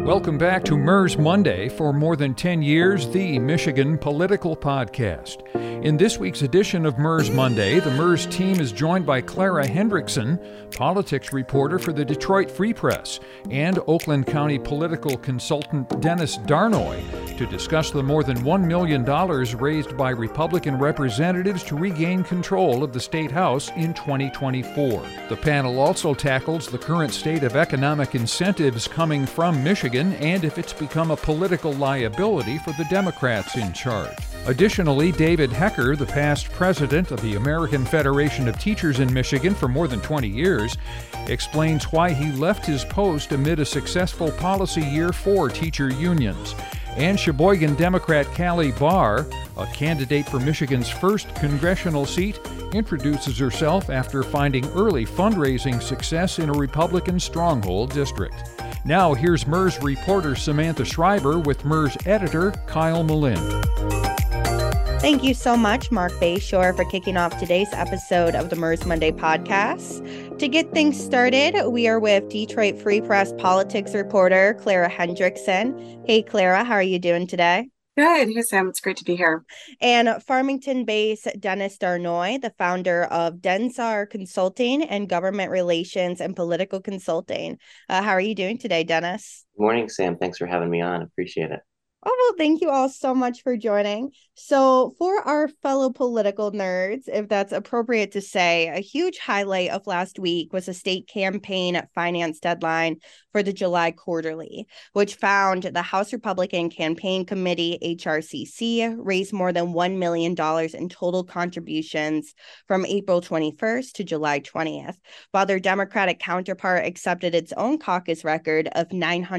Welcome back to MERS Monday, for more than 10 years, the Michigan Political Podcast. In this week's edition of MERS Monday, the MERS team is joined by Clara Hendrickson, politics reporter for the Detroit Free Press, and Oakland County political consultant Dennis Darnoy, to discuss the more than $1 million raised by Republican representatives to regain control of the State House in 2024. The panel also tackles the current state of economic incentives coming from Michigan and if it's become a political liability for the Democrats in charge. Additionally, David Hecker, the past president of the American Federation of Teachers in Michigan for more than 20 years, explains why he left his post amid a successful policy year for teacher unions. And Sheboygan Democrat Callie Barr, a candidate for Michigan's first congressional seat, introduces herself after finding early fundraising success in a Republican stronghold district. Now here's MERS reporter Samantha Schreiber with MERS editor Kyle Malin. Thank you so much, Mark Bayshore, for kicking off today's episode of the MERS Monday podcast. To get things started, we are with Detroit Free Press politics reporter Clara Hendrickson. Hey, Clara, how are you doing today? Good. Hey, Sam. It's great to be here. And Farmington-based Dennis Darnoy, the founder of Densar Consulting and Government Relations and Political Consulting. How are you doing today, Dennis? Good morning, Sam. Thanks for having me on. Appreciate it. Oh, well, thank you all so much for joining. So for our fellow political nerds, if that's appropriate to say, a huge highlight of last week was the state campaign finance deadline for the July quarterly, which found the House Republican Campaign Committee, HRCC, raised more than $1 million in total contributions from April 21st to July 20th, while their Democratic counterpart accepted its own caucus record of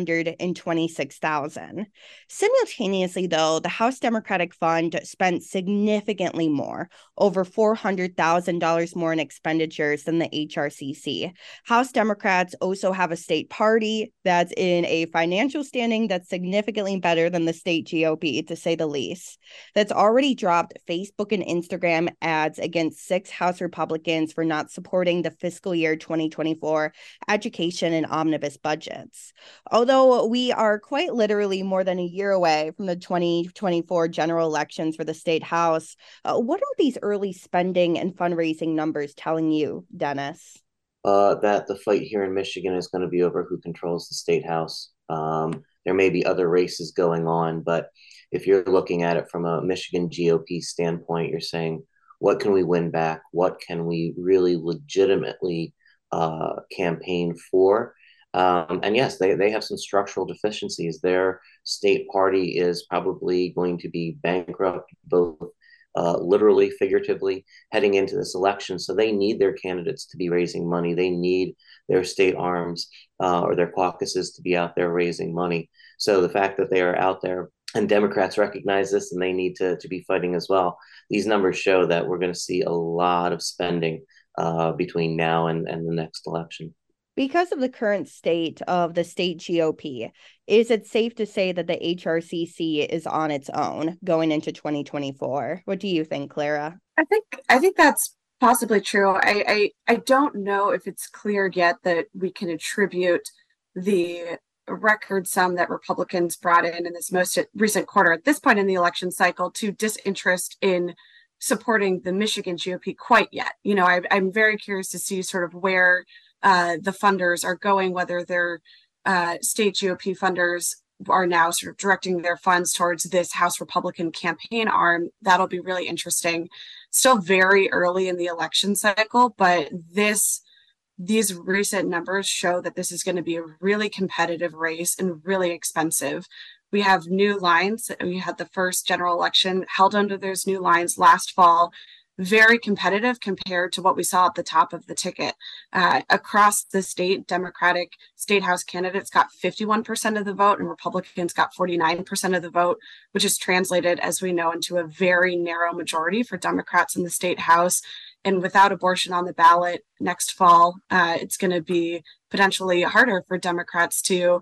$926,000. Simultaneously, though, the House Democratic Fund spent significantly more, over $400,000 more in expenditures than the HRCC. House Democrats also have a state party that's in a financial standing that's significantly better than the state GOP, to say the least, that's already dropped Facebook and Instagram ads against 6 House Republicans for not supporting the fiscal year 2024 education and omnibus budgets. Although we are quite literally more than a year away from the 2024 general elections for the state house, what are these early spending and fundraising numbers telling you, Dennis? That the fight here in Michigan is going to be over who controls the state house. There may be other races going on, but if you're looking at it from a Michigan GOP standpoint, you're saying, what can we win back? What can we really legitimately campaign for? And yes, they have some structural deficiencies. Their state party is probably going to be bankrupt, both literally, figuratively, heading into this election. So they need their candidates to be raising money. They need their state arms or their caucuses to be out there raising money. So the fact that they are out there and Democrats recognize this and they need to be fighting as well, these numbers show that we're going to see a lot of spending between now and the next election. Because of the current state of the state GOP, is it safe to say that the HRCC is on its own going into 2024? What do you think, Clara? I think that's possibly true. I don't know if it's clear yet that we can attribute the record sum that Republicans brought in this most recent quarter at this point in the election cycle to disinterest in supporting the Michigan GOP quite yet. You know, I'm very curious to see sort of where the funders are going, whether their state GOP funders are now sort of directing their funds towards this House Republican campaign arm. That'll be really interesting. Still very early in the election cycle, but these recent numbers show that this is going to be a really competitive race and really expensive. We have new lines. We had the first general election held under those new lines last fall. Very competitive compared to what we saw at the top of the ticket. Across the state, Democratic state house candidates got 51% of the vote and Republicans got 49% of the vote, which is translated, as we know, into a very narrow majority for Democrats in the state house. And without abortion on the ballot next fall, it's going to be potentially harder for Democrats to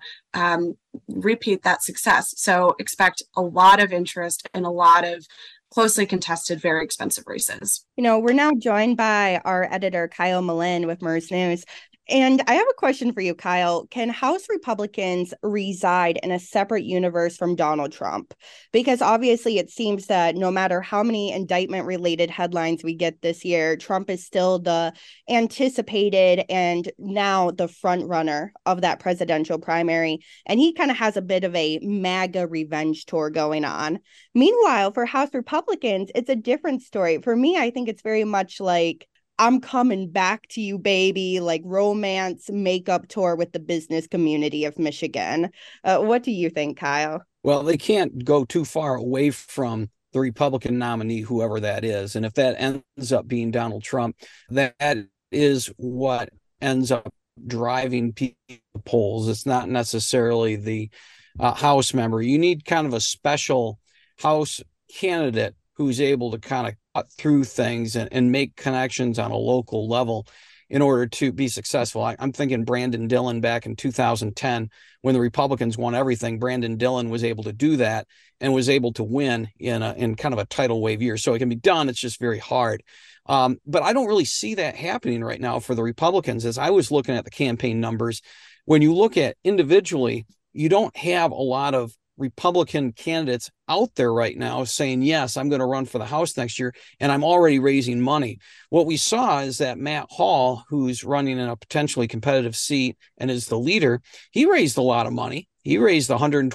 repeat that success. So expect a lot of interest and a lot of closely contested, very expensive races. You know, we're now joined by our editor, Kyle Malin with MERS News. And I have a question for you, Kyle. Can House Republicans reside in a separate universe from Donald Trump? Because obviously it seems that no matter how many indictment-related headlines we get this year, Trump is still the anticipated and now the front runner of that presidential primary. And he kind of has a bit of a MAGA revenge tour going on. Meanwhile, for House Republicans, it's a different story. For me, I think it's very much like, I'm coming back to you, baby, like romance makeup tour with the business community of Michigan. What do you think, Kyle? Well, they can't go too far away from the Republican nominee, whoever that is. And if that ends up being Donald Trump, that is what ends up driving people to polls. It's not necessarily the House member. You need kind of a special House candidate who's able to kind of cut through things and make connections on a local level in order to be successful. I'm thinking Brandon Dillon back in 2010, when the Republicans won everything. Brandon Dillon was able to do that and was able to win in kind of a tidal wave year. So it can be done. It's just very hard. But I don't really see that happening right now for the Republicans. As I was looking at the campaign numbers, when you look at individually, you don't have a lot of Republican candidates out there right now saying, yes, I'm going to run for the House next year, and I'm already raising money. What we saw is that Matt Hall, who's running in a potentially competitive seat and is the leader, he raised a lot of money. He raised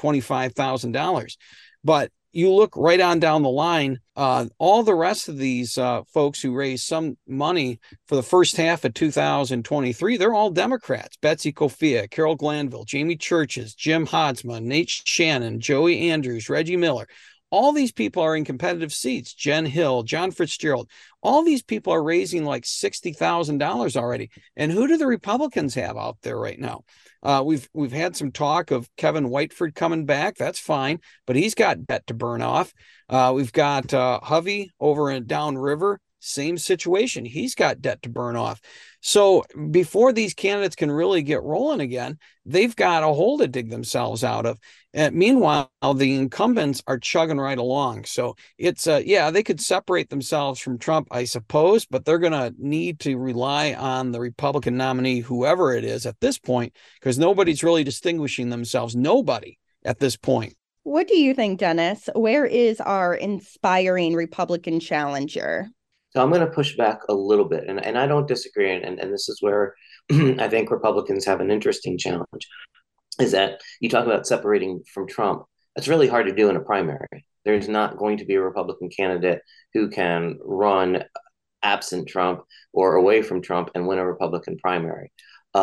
$125,000. But you look right on down the line, all the rest of these folks who raised some money for the first half of 2023, they're all Democrats. Betsy Kofia, Carol Glanville, Jamie Churches, Jim Hodsma, Nate Shannon, Joey Andrews, Reggie Miller. All these people are in competitive seats. Jen Hill, John Fitzgerald. All these people are raising like $60,000 already. And who do the Republicans have out there right now? We've had some talk of Kevin Whiteford coming back. That's fine, but he's got debt to burn off. We've got Hovey over in Downriver. Same situation. He's got debt to burn off. So before these candidates can really get rolling again, they've got a hole to dig themselves out of. Meanwhile, the incumbents are chugging right along. So it's, they could separate themselves from Trump, I suppose, but they're going to need to rely on the Republican nominee, whoever it is at this point, because nobody's really distinguishing themselves. Nobody at this point. What do you think, Dennis? Where is our inspiring Republican challenger? So I'm going to push back a little bit, and I don't disagree, and this is where I think Republicans have an interesting challenge, is that you talk about separating from Trump. That's really hard to do in a primary. There's not going to be a Republican candidate who can run absent Trump or away from Trump and win a Republican primary.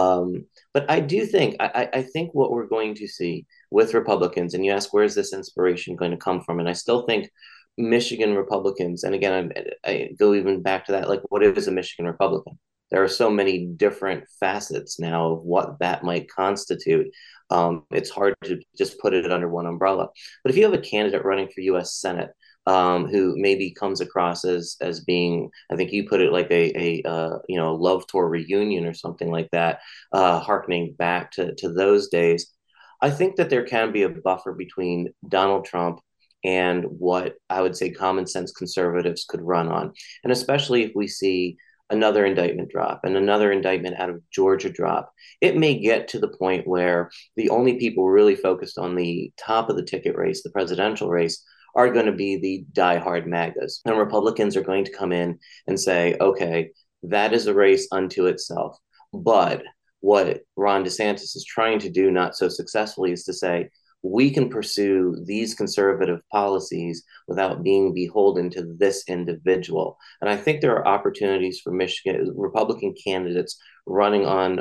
But I do think, I think what we're going to see with Republicans, and you ask, where's this inspiration going to come from? And I still think Michigan Republicans, and again, I go even back to that, like, what is a Michigan Republican? There are so many different facets now of what that might constitute. It's hard to just put it under one umbrella. But if you have a candidate running for U.S. Senate who maybe comes across as being, I think you put it like a love tour reunion or something like that, harkening back to those days, I think that there can be a buffer between Donald Trump and what I would say common sense conservatives could run on. And especially if we see another indictment drop and another indictment out of Georgia drop, it may get to the point where the only people really focused on the top of the ticket race, the presidential race, are going to be the diehard MAGAs. And Republicans are going to come in and say, okay, that is a race unto itself. But what Ron DeSantis is trying to do, not so successfully, is to say, we can pursue these conservative policies without being beholden to this individual. And I think there are opportunities for Michigan Republican candidates running on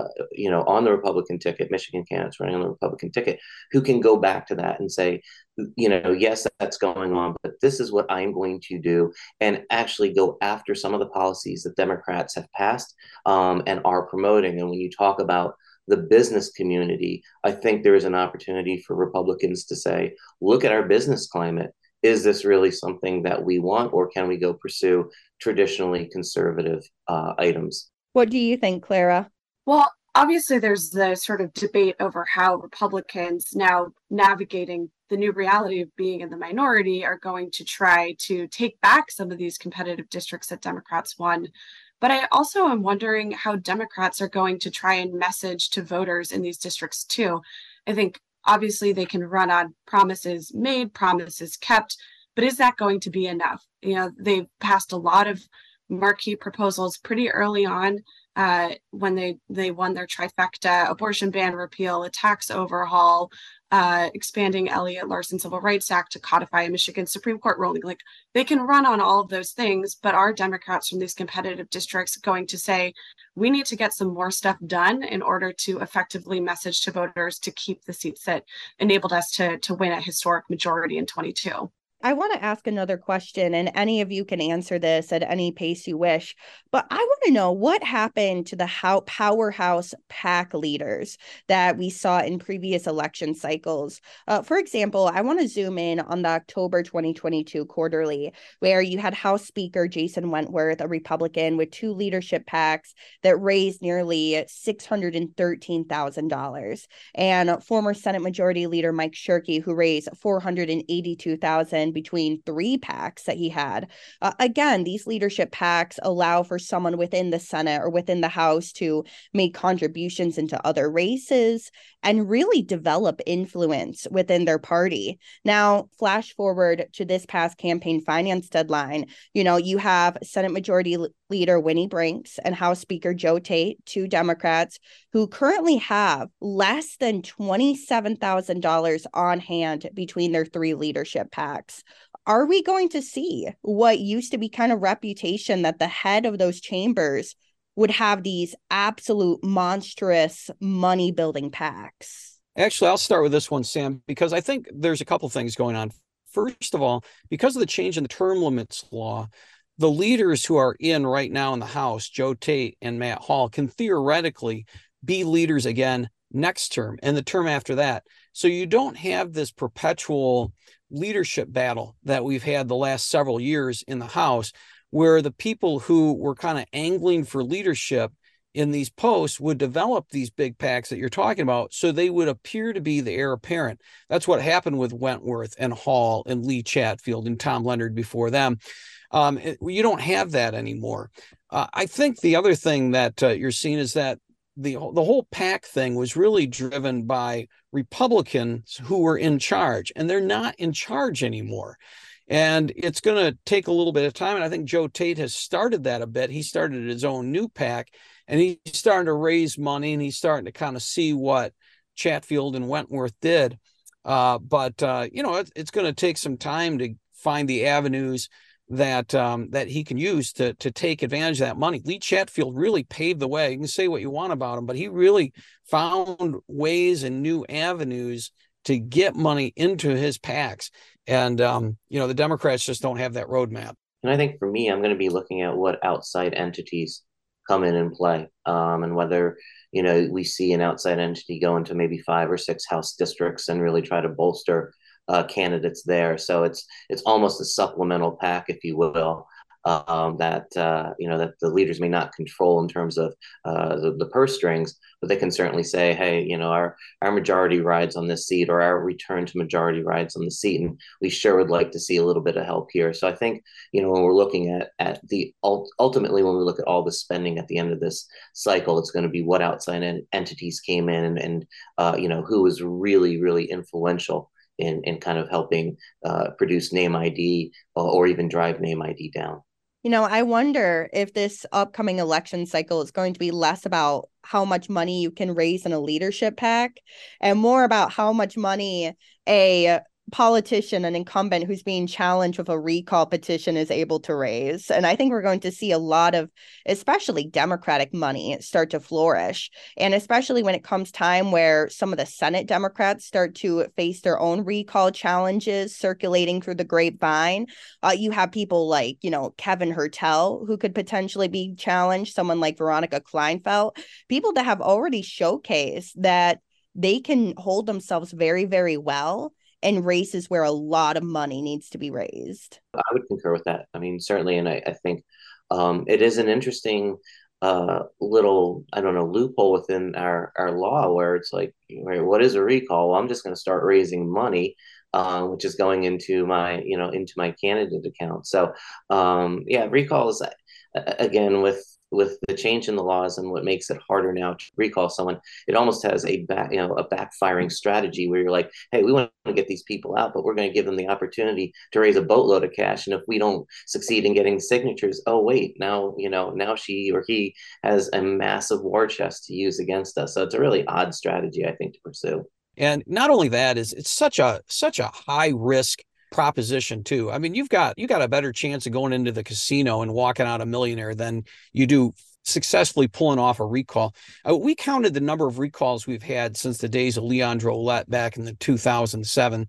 the Republican ticket, Michigan candidates running on the Republican ticket, who can go back to that and say, yes, that's going on, but this is what I'm going to do, and actually go after some of the policies that Democrats have passed and are promoting. And when you talk about the business community, I think there is an opportunity for Republicans to say, look at our business climate. Is this really something that we want, or can we go pursue traditionally conservative items? What do you think, Clara? Well, obviously there's the sort of debate over how Republicans, now navigating the new reality of being in the minority, are going to try to take back some of these competitive districts that Democrats won But I also am wondering how Democrats are going to try and message to voters in these districts too. I think obviously they can run on promises made, promises kept, but is that going to be enough? They've passed a lot of marquee proposals pretty early on when they won their trifecta: abortion ban repeal, a tax overhaul, expanding Elliott Larson Civil Rights Act to codify a Michigan Supreme Court ruling. Like, they can run on all of those things, but are Democrats from these competitive districts going to say, we need to get some more stuff done in order to effectively message to voters to keep the seats that enabled us to win a historic majority in 22? I want to ask another question, and any of you can answer this at any pace you wish. But I want to know what happened to the powerhouse PAC leaders that we saw in previous election cycles. For example, I want to zoom in on the October 2022 quarterly, where you had House Speaker Jason Wentworth, a Republican, with two leadership PACs that raised nearly $613,000, and former Senate Majority Leader Mike Shirkey, who raised $482,000 between three PACs that he had. Again, these leadership PACs allow for someone within the Senate or within the House to make contributions into other races and really develop influence within their party. Now, flash forward to this past campaign finance deadline, you have Senate Majority Leader Winnie Brinks and House Speaker Joe Tate, two Democrats, who currently have less than $27,000 on hand between their three leadership PACs. Are we going to see what used to be kind of reputation that the head of those chambers would have these absolute monstrous money building PACs? Actually, I'll start with this one, Sam, because I think there's a couple things going on. First of all, because of the change in the term limits law, the leaders who are in right now in the House, Joe Tate and Matt Hall, can theoretically be leaders again next term and the term after that. So you don't have this perpetual leadership battle that we've had the last several years in the House, where the people who were kind of angling for leadership in these posts would develop these big PACs that you're talking about, so they would appear to be the heir apparent. That's what happened with Wentworth and Hall and Lee Chatfield and Tom Leonard before them. You don't have that anymore. I think the other thing that you're seeing is that the whole PAC thing was really driven by Republicans who were in charge, and they're not in charge anymore. And it's going to take a little bit of time. And I think Joe Tate has started that a bit. He started his own new PAC, and he's starting to raise money, and he's starting to kind of see what Chatfield and Wentworth did. But it's going to take some time to find the avenues that he can use to take advantage of that money. Lee Chatfield really paved the way. You can say what you want about him, but he really found ways and new avenues to get money into his PACs. And, the Democrats just don't have that roadmap. And I think for me, I'm going to be looking at what outside entities come in and play, and whether, we see an outside entity go into maybe 5 or 6 House districts and really try to bolster candidates there. So it's almost a supplemental PAC, if you will, that the leaders may not control in terms of the purse strings, but they can certainly say, hey, our majority rides on this seat, or our return to majority rides on the seat, and we sure would like to see a little bit of help here. So I think, when we're looking at the ultimately, when we look at all the spending at the end of this cycle, it's going to be what outside entities came in and who was really, really influential in kind of helping produce name ID or even drive name ID down. I wonder if this upcoming election cycle is going to be less about how much money you can raise in a leadership PAC and more about how much money a politician, an incumbent who's being challenged with a recall petition, is able to raise. And I think we're going to see a lot of, especially Democratic money, start to flourish. And especially when it comes time where some of the Senate Democrats start to face their own recall challenges circulating through the grapevine. You have people like, Kevin Hertel, who could potentially be challenged, someone like Veronica Kleinfeld, people that have already showcased that they can hold themselves very, very well in races where a lot of money needs to be raised. I would concur with that. I mean, certainly. And I think it is an interesting little, loophole within our law where it's like, right, what is a recall? Well, I'm just going to start raising money, which is going into my candidate account. So recalls, again, with with the change in the laws and what makes it harder now to recall someone, it almost has a backfiring strategy where you're like, hey, we want to get these people out, but we're going to give them the opportunity to raise a boatload of cash. And if we don't succeed in getting signatures, oh wait, now she or he has a massive war chest to use against us. So it's a really odd strategy, I think, to pursue. And not only that, is it's such a high risk proposition too. I mean, you got a better chance of going into the casino and walking out a millionaire than you do successfully pulling off a recall. We counted the number of recalls we've had since the days of Leandro Lett back in the 2007,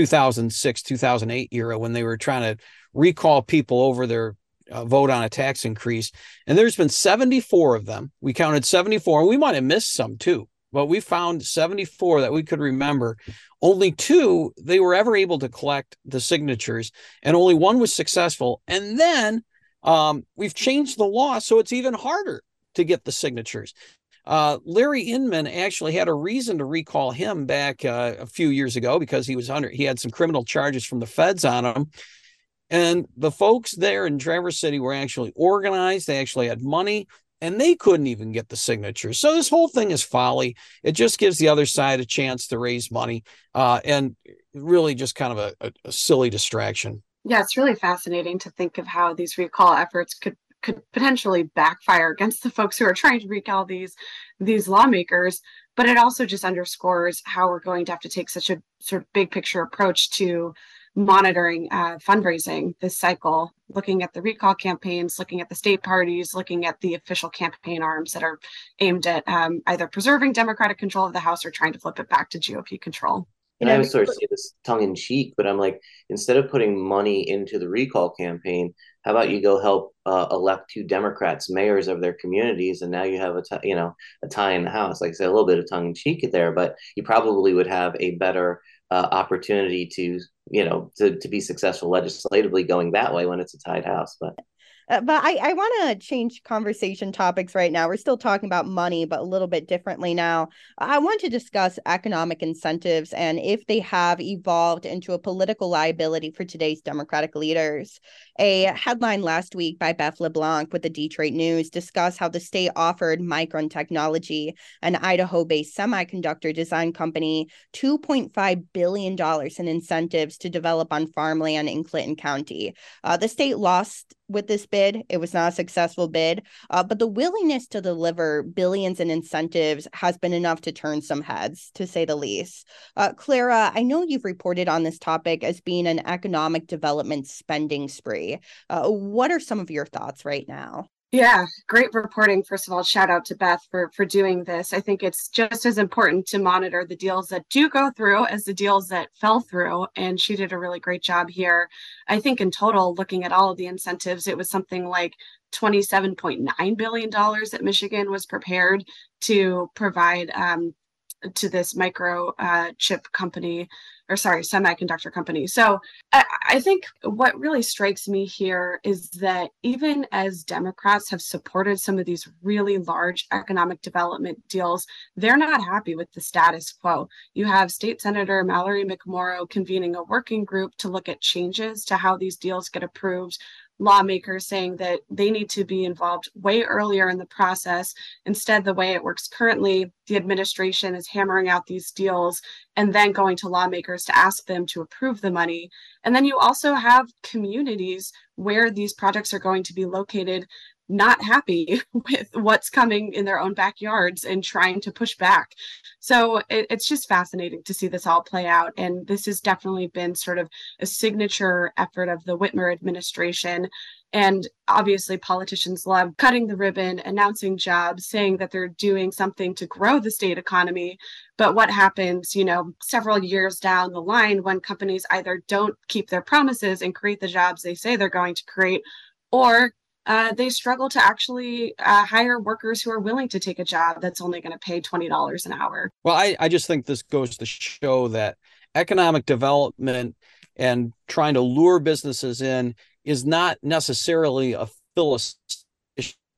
2006, 2008 era, when they were trying to recall people over their vote on a tax increase. And there's been 74 of them. We counted 74, and we might have missed some too. But we found 74 that we could remember. Only 2, they were ever able to collect the signatures, and only 1 was successful. And then we've changed the law, so it's even harder to get the signatures. Larry Inman actually had a reason to recall him back a few years ago because he had some criminal charges from the feds on him. And the folks there in Traverse City were actually organized. They actually had money, and they couldn't even get the signatures. So this whole thing is folly. It just gives the other side a chance to raise money, and really just kind of a silly distraction. Yeah, it's really fascinating to think of how these recall efforts could potentially backfire against the folks who are trying to recall these lawmakers. But it also just underscores how we're going to have to take such a sort of big picture approach to monitoring fundraising this cycle, looking at the recall campaigns, looking at the state parties, looking at the official campaign arms that are aimed at either preserving Democratic control of the House or trying to flip it back to GOP control. And I would sort of say this tongue in cheek, but I'm like, instead of putting money into the recall campaign, how about you go help elect 2 Democrats mayors of their communities, and now you have a tie in the House. Like I said, a little bit of tongue in cheek there, but you probably would have a better opportunity to be successful legislatively going that way when it's a tied House. But I want to change conversation topics right now. We're still talking about money, but a little bit differently now. I want to discuss economic incentives and if they have evolved into a political liability for today's Democratic leaders. A headline last week by Beth LeBlanc with the Detroit News discussed how the state offered Micron Technology, an Idaho-based semiconductor design company, $2.5 billion in incentives to develop on farmland in Clinton County. The state lost with this bid. It was not a successful bid, but the willingness to deliver billions in incentives has been enough to turn some heads, to say the least. Clara, I know you've reported on this topic as being an economic development spending spree. What are some of your thoughts right now? Yeah, great reporting. First of all, shout out to Beth for doing this. I think it's just as important to monitor the deals that do go through as the deals that fell through. And she did a really great job here. I think in total, looking at all of the incentives, it was something like $27.9 billion that Michigan was prepared to provide to this semiconductor company. So I think what really strikes me here is that even as Democrats have supported some of these really large economic development deals, they're not happy with the status quo. You have State Senator Mallory McMorrow convening a working group to look at changes to how these deals get approved. Lawmakers saying that they need to be involved way earlier in the process. Instead, the way it works currently, the administration is hammering out these deals and then going to lawmakers to ask them to approve the money. And then you also have communities where these projects are going to be located not happy with what's coming in their own backyards and trying to push back. So it's just fascinating to see this all play out. And this has definitely been sort of a signature effort of the Whitmer administration. And obviously politicians love cutting the ribbon, announcing jobs, saying that they're doing something to grow the state economy. But what happens, several years down the line when companies either don't keep their promises and create the jobs they say they're going to create, or they struggle to actually hire workers who are willing to take a job that's only going to pay $20 an hour. Well, I just think this goes to show that economic development and trying to lure businesses in is not necessarily a philosophical issue.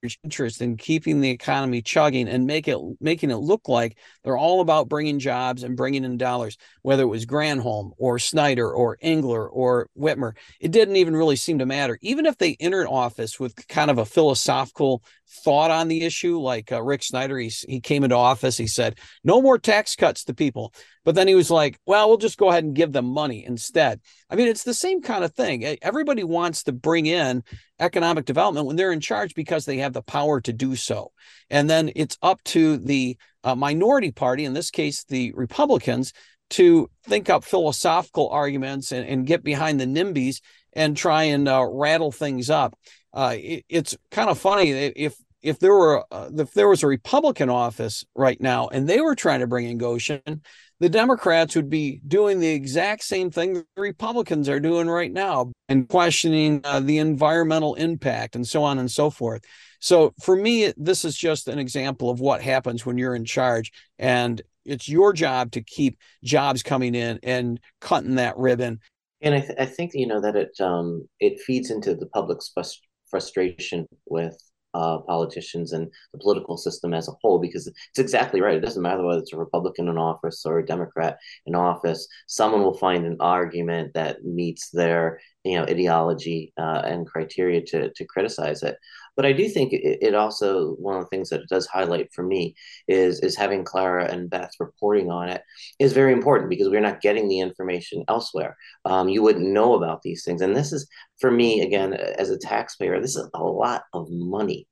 interest in keeping the economy chugging and making it look like they're all about bringing jobs and bringing in dollars, whether it was Granholm or Snyder or Engler or Whitmer. It didn't even really seem to matter. Even if they entered office with kind of a philosophical thought on the issue, like Rick Snyder, he came into office, he said, no more tax cuts to people. But then he was like, well, we'll just go ahead and give them money instead. I mean, it's the same kind of thing. Everybody wants to bring in economic development when they're in charge because they have the power to do so. And then it's up to the minority party, in this case, the Republicans, to think up philosophical arguments and get behind the NIMBYs and try and rattle things up. It's kind of funny if there was a Republican office right now and they were trying to bring in Goshen, the Democrats would be doing the exact same thing the Republicans are doing right now and questioning the environmental impact and so on and so forth. So for me, this is just an example of what happens when you're in charge, and it's your job to keep jobs coming in and cutting that ribbon. And I think that it feeds into the public's frustration with politicians and the political system as a whole, because it's exactly right. It doesn't matter whether it's a Republican in office or a Democrat in office. Someone will find an argument that meets their ideology and criteria to criticize it. But I do think it also, one of the things that it does highlight for me is having Clara and Beth reporting on it is very important, because we're not getting the information elsewhere. You wouldn't know about these things. And this is, for me, again, as a taxpayer, this is a lot of money.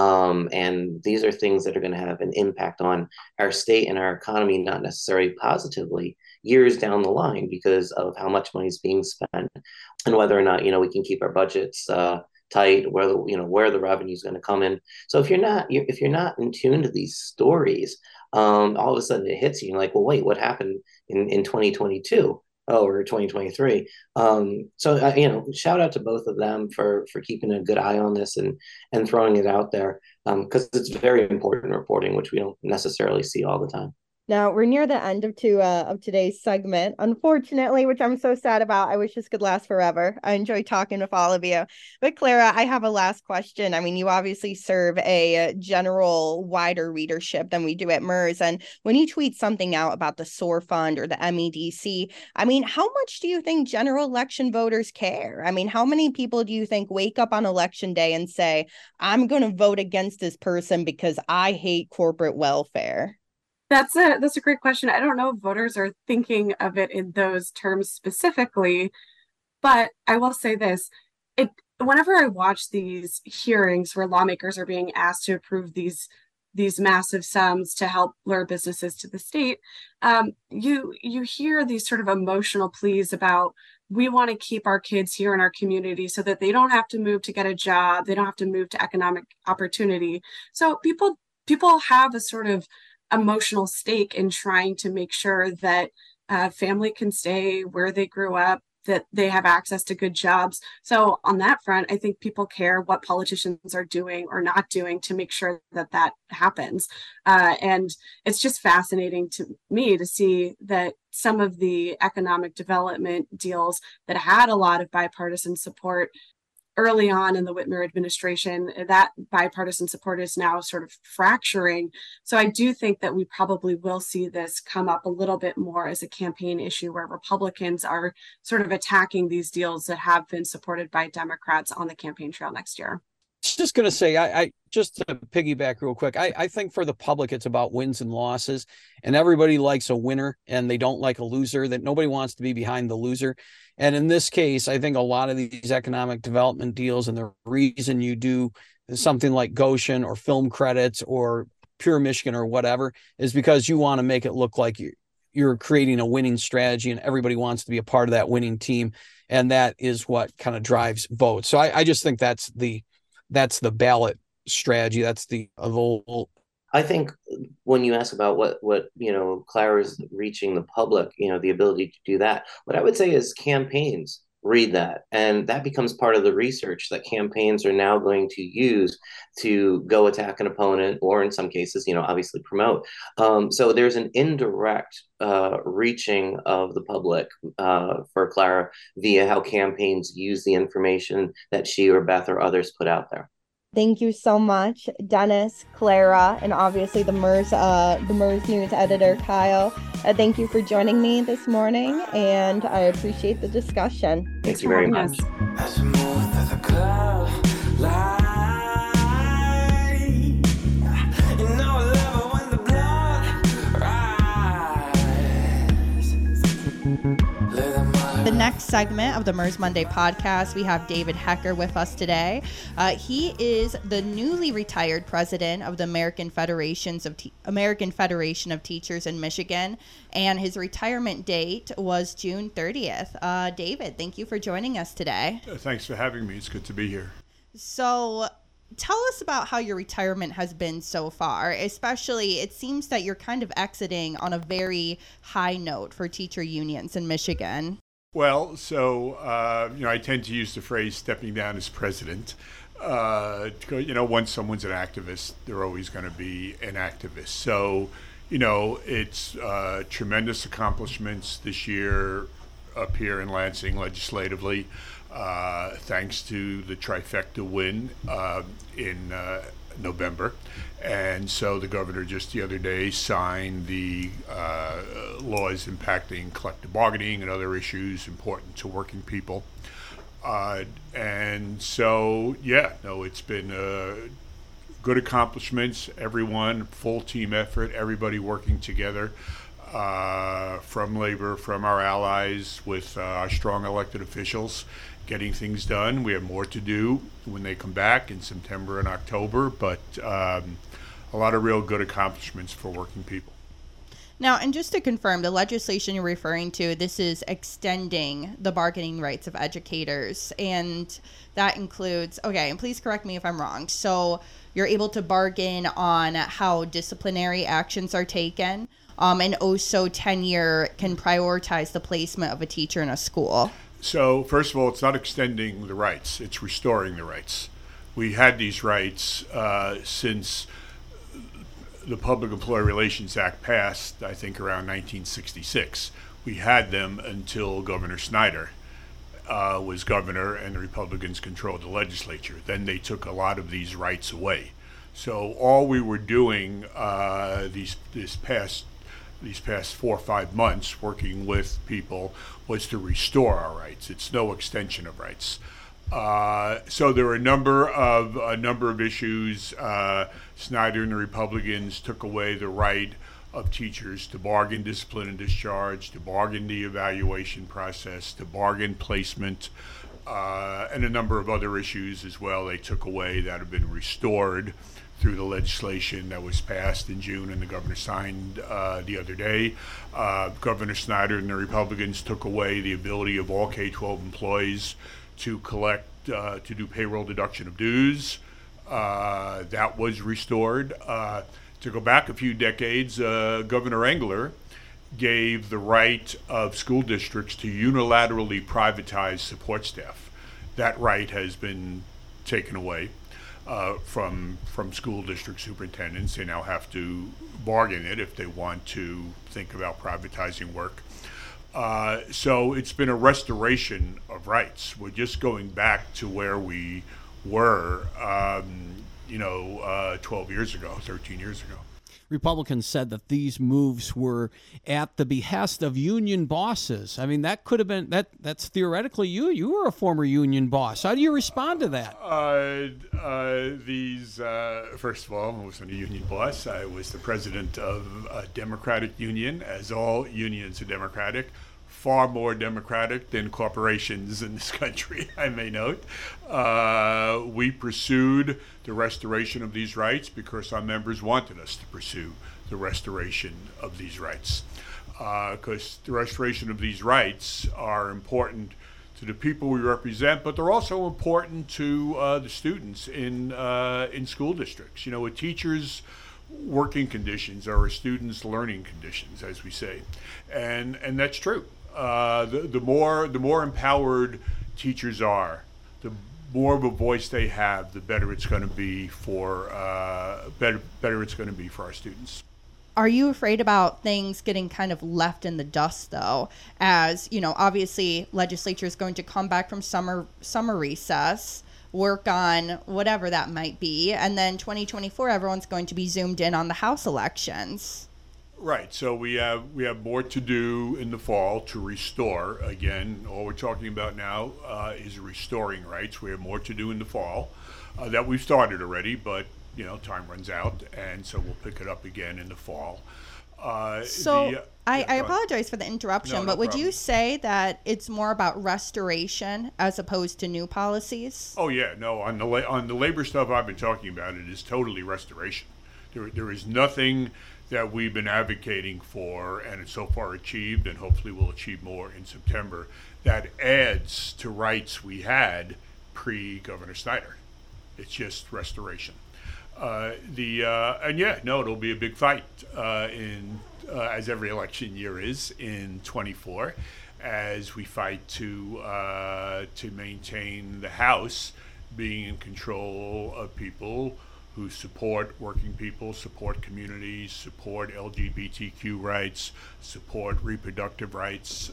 And these are things that are going to have an impact on our state and our economy, not necessarily positively, years down the line, because of how much money is being spent and whether or not, we can keep our budgets tight, where the revenue is going to come in. So if you're not in tune to these stories, all of a sudden it hits you. You're like, well, wait, what happened in 2022? Or 2023. So shout out to both of them for keeping a good eye on this and throwing it out there, because it's very important reporting, which we don't necessarily see all the time. Now, we're near the end of today's segment, unfortunately, which I'm so sad about. I wish this could last forever. I enjoy talking with all of you. But Clara, I have a last question. I mean, you obviously serve a general, wider readership than we do at MERS. And when you tweet something out about the SOAR Fund or the MEDC, I mean, how much do you think general election voters care? I mean, how many people do you think wake up on election day and say, I'm going to vote against this person because I hate corporate welfare? That's a great question. I don't know if voters are thinking of it in those terms specifically, but I will say this. Whenever I watch these hearings where lawmakers are being asked to approve these massive sums to help lure businesses to the state, you hear these sort of emotional pleas about, we want to keep our kids here in our community so that they don't have to move to get a job, they don't have to move to economic opportunity. So people have a sort of emotional stake in trying to make sure that family can stay where they grew up, that they have access to good jobs. So on that front, I think people care what politicians are doing or not doing to make sure that that happens. And it's just fascinating to me to see that some of the economic development deals that had a lot of bipartisan support early on in the Whitmer administration, that bipartisan support is now sort of fracturing. So I do think that we probably will see this come up a little bit more as a campaign issue, where Republicans are sort of attacking these deals that have been supported by Democrats on the campaign trail next year. Just going to say, I just to piggyback real quick, I think for the public, it's about wins and losses, and everybody likes a winner and they don't like a loser, that nobody wants to be behind the loser. And in this case, I think a lot of these economic development deals, and the reason you do something like Goshen or film credits or Pure Michigan or whatever, is because you want to make it look like you're creating a winning strategy and everybody wants to be a part of that winning team. And that is what kind of drives votes. So I just think that's the ballot strategy. That's the whole. I think when you ask about what Clara's reaching the public, the ability to do that, what I would say is campaigns read that, and that becomes part of the research that campaigns are now going to use to go attack an opponent, or in some cases, obviously promote. So there's an indirect reaching of the public for Clara via how campaigns use the information that she or Beth or others put out there. Thank you so much, Dennis, Clara, and obviously the MERS News editor, Kyle. Thank you for joining me this morning, and I appreciate the discussion. Thank you very much. The next segment of the MERS Monday podcast, we have David Hecker with us today. He is the newly retired president of the American Federation of Teachers in Michigan, and his retirement date was June 30th. David, thank you for joining us today. Thanks for having me. It's good to be here. So, tell us about how your retirement has been so far. Especially, it seems that you're kind of exiting on a very high note for teacher unions in Michigan. Well, so, I tend to use the phrase stepping down as president. Once someone's an activist, they're always going to be an activist. So, it's tremendous accomplishments this year up here in Lansing legislatively, thanks to the trifecta win in November. And so the governor just the other day signed the laws impacting collective bargaining and other issues important to working people. And so, it's been good accomplishments, everyone, full team effort, everybody working together from labor, from our allies, with our strong elected officials, getting things done. We have more to do when they come back in September and October, but a lot of real good accomplishments for working people. Now, and just to confirm, the legislation you're referring to, this is extending the bargaining rights of educators, and that includes, and please correct me if I'm wrong, so you're able to bargain on how disciplinary actions are taken, and also tenure can prioritize the placement of a teacher in a school. So, first of all, it's not extending the rights, it's restoring the rights. We had these rights since the Public Employee Relations Act passed, I think, around 1966. We had them until Governor Snyder was governor and the Republicans controlled the legislature. Then they took a lot of these rights away. So all we were doing these past 4 or 5 months working with people was to restore our rights. It's no extension of rights. So there were a number of issues. Snyder and the Republicans took away the right of teachers to bargain discipline and discharge, to bargain the evaluation process, to bargain placement, and a number of other issues as well. They took away that have been restored through the legislation that was passed in June and the governor signed the other day. Governor Snyder and the Republicans took away the ability of all K-12 employees to collect, to do payroll deduction of dues. That was restored. To go back a few decades, Governor Engler gave the right of school districts to unilaterally privatize support staff. That right has been taken away from school district superintendents. They now have to bargain it if they want to think about privatizing work. So it's been a restoration of rights. We're just going back to where we were, 12 years ago, 13 years ago. Republicans said that these moves were at the behest of union bosses. I mean, that could have been, that's theoretically you. You were a former union boss. How do you respond to that? First of all, I wasn't a union boss. I was the president of a Democratic union, as all unions are Democratic. Far more democratic than corporations in this country, I may note. We pursued the restoration of these rights because our members wanted us to pursue the restoration of these rights. Because the restoration of these rights are important to the people we represent, but they're also important to the students in school districts. A teacher's working conditions are a student's learning conditions, as we say, and that's true. The more empowered teachers are, the more of a voice they have, the better it's going to be for better it's going to be for our students. Are you afraid about things getting kind of left in the dust, though? As obviously, legislature is going to come back from summer recess work on whatever that might be. And then 2024, everyone's going to be zoomed in on the House elections. Right. So we have more to do in the fall to restore. Again, all we're talking about now is restoring rights. We have more to do in the fall that we've started already, but time runs out, and so we'll pick it up again in the fall. I apologize for the interruption, but would you say that it's more about restoration as opposed to new policies? Oh yeah, no. On the labor stuff I've been talking about, it is totally restoration. There is nothing that we've been advocating for, and it's so far achieved, and hopefully we'll achieve more in September, that adds to rights we had pre-Governor Snyder. It's just restoration. It'll be a big fight as every election year is in 24, as we fight to maintain the House being in control of people who support working people, support communities, support LGBTQ rights, support reproductive rights,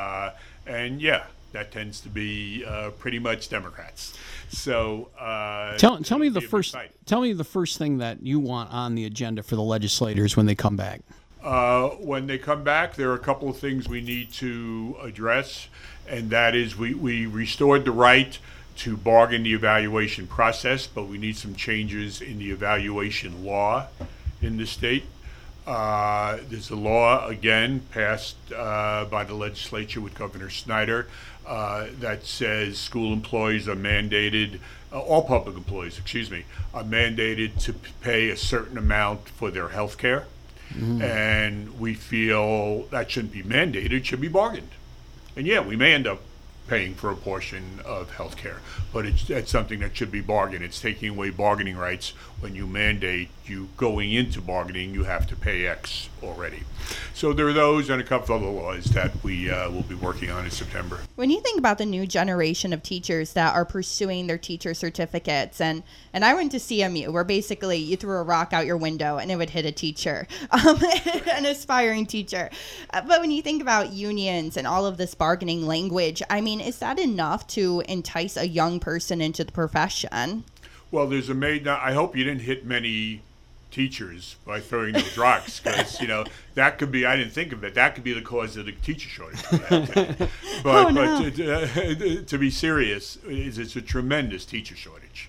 that tends to be pretty much Democrats. So tell me the first thing that you want on the agenda for the legislators when they come back. When they come back, there are a couple of things we need to address, and that is we restored the right to bargain the evaluation process, but we need some changes in the evaluation law in the state. There's a law, again, passed by the legislature with Governor Snyder that says school employees are mandated, all public employees, are mandated to pay a certain amount for their health care. Mm-hmm. And we feel that shouldn't be mandated, it should be bargained. And we may end up paying for a portion of health care, but it's something that should be bargained. It's taking away bargaining rights. When you mandate you going into bargaining, you have to pay X already. So there are those and a couple of other laws that we will be working on in September. When you think about the new generation of teachers that are pursuing their teacher certificates, and I went to CMU, where basically you threw a rock out your window and it would hit a teacher, an aspiring teacher. But when you think about unions and all of this bargaining language, is that enough to entice a young person into the profession? Well, I hope you didn't hit many teachers by throwing those rocks, because that could be, I didn't think of it, that could be the cause of the teacher shortage. But to be serious, it's a tremendous teacher shortage,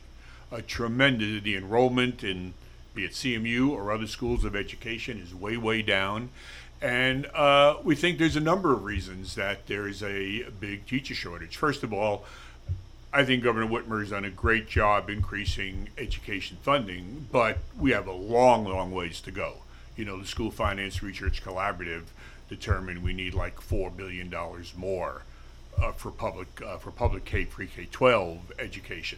the enrollment in be it CMU or other schools of education is way down. And we think there's a number of reasons that there is a big teacher shortage. First of all, I think Governor Whitmer has done a great job increasing education funding, but we have a long ways to go. The School Finance Research Collaborative determined we need like $4 billion more for public pre-K-12 education.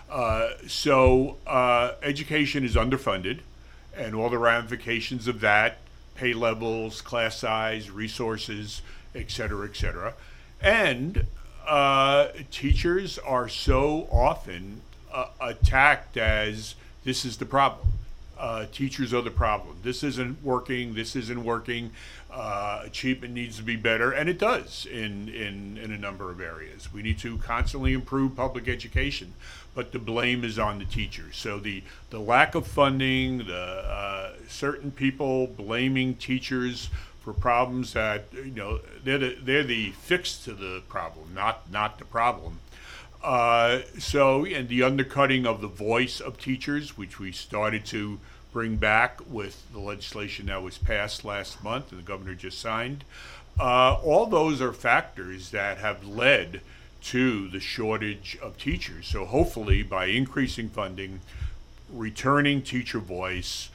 So education is underfunded, and all the ramifications of that, pay levels, class size, resources, et cetera, and teachers are so often attacked as this is the problem. Teachers are the problem. This isn't working. Achievement needs to be better, and it does in a number of areas. We need to constantly improve public education, but the blame is on the teachers. So the lack of funding, the certain people blaming teachers for problems that they're the fix to the problem, not the problem. And the undercutting of the voice of teachers, which we started to bring back with the legislation that was passed last month and the governor just signed. All those are factors that have led to the shortage of teachers. So hopefully by increasing funding, returning teacher voice,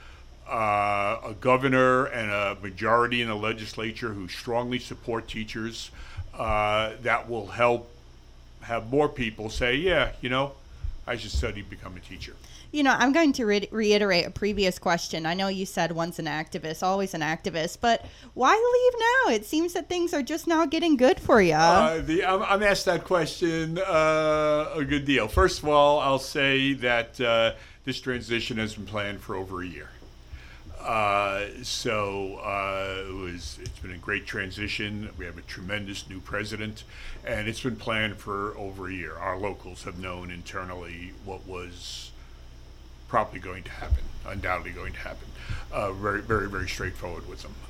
a governor and a majority in the legislature who strongly support teachers, that will help have more people say, I should study to become a teacher. I'm going to reiterate a previous question. I know you said once an activist, always an activist, but why leave now? It seems that things are just now getting good for you. I'm asked that question a good deal. First of all, I'll say that this transition has been planned for over a year. It's been a great transition. We have a tremendous new president, and it's been planned for over a year. Our locals have known internally what was probably going to happen, undoubtedly going to happen. Very, very, very straightforward with them.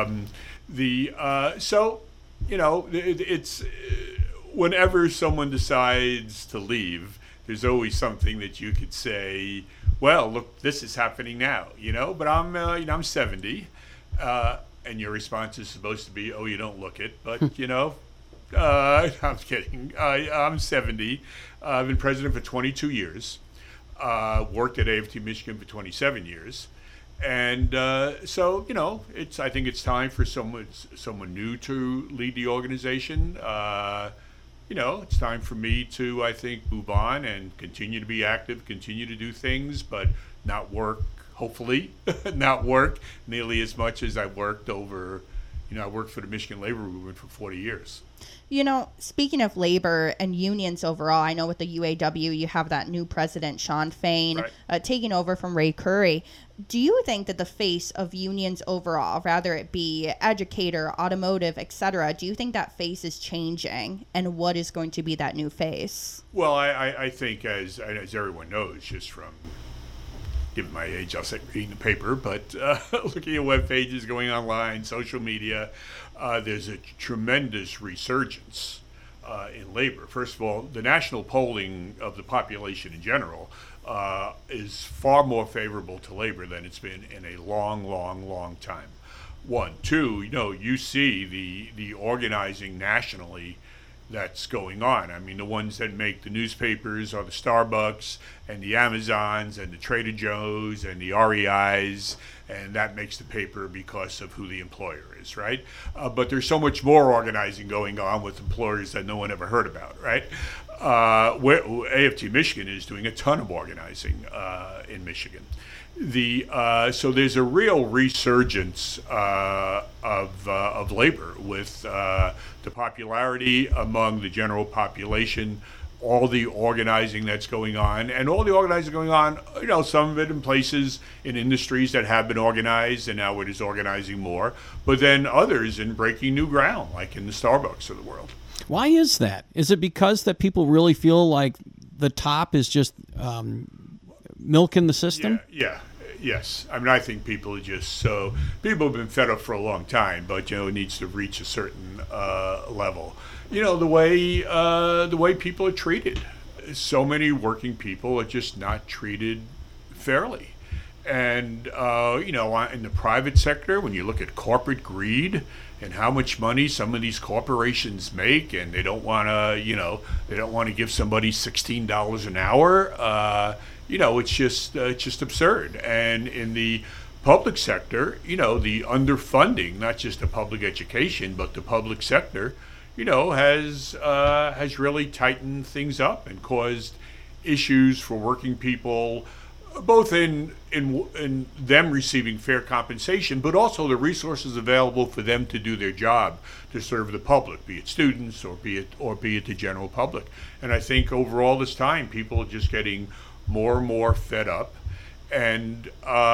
It's whenever someone decides to leave, there's always something that you could say, well, look, this is happening now, but I'm 70, and your response is supposed to be, oh, you don't look it, but, I'm kidding. I'm 70. I've been president for 22 years, worked at AFT Michigan for 27 years. And I think it's time for someone new to lead the organization. It's time for me to, I think, move on and continue to be active, continue to do things, but not work, hopefully, not work nearly as much as I worked over, I worked for the Michigan labor movement for 40 years. Speaking of labor and unions overall, I know with the UAW, you have that new president, Shawn Fain, right, taking over from Ray Curry. Do you think that the face of unions overall, rather it be educator, automotive, etc., do you think that face is changing? And what is going to be that new face? Well, I think, as everyone knows, just from, given my age, I'll say reading the paper, but looking at web pages, going online, social media, there's a tremendous resurgence in labor. First of all, the national polling of the population in general is far more favorable to labor than it's been in a long, long, long time. One. Two, you see the organizing nationally that's going on. I mean, the ones that make the newspapers are the Starbucks and the Amazons and the Trader Joe's and the REIs, and that makes the paper because of who the employer is, right? But there's so much more organizing going on with employers that no one ever heard about, right? AFT Michigan is doing a ton of organizing in Michigan. So there's a real resurgence of labor with the popularity among the general population, all the organizing that's going on, and all the organizing going on, some of it in places in industries that have been organized and now it is organizing more, but then others in breaking new ground, like in the Starbucks of the world. Why is that? Is it because that people really feel like the top is just milking the system? Yes. I mean, I think people have been fed up for a long time, but, it needs to reach a certain level. The way people are treated. So many working people are just not treated fairly. And, in the private sector, when you look at corporate greed and how much money some of these corporations make, and they don't want to give somebody $16 an hour, it's just absurd. And in the public sector, the underfunding, not just the public education, but the public sector, has really tightened things up and caused issues for working people, both in them receiving fair compensation, but also the resources available for them to do their job to serve the public, be it students or be it the general public. And I think over all this time, people are just getting more and more fed up, and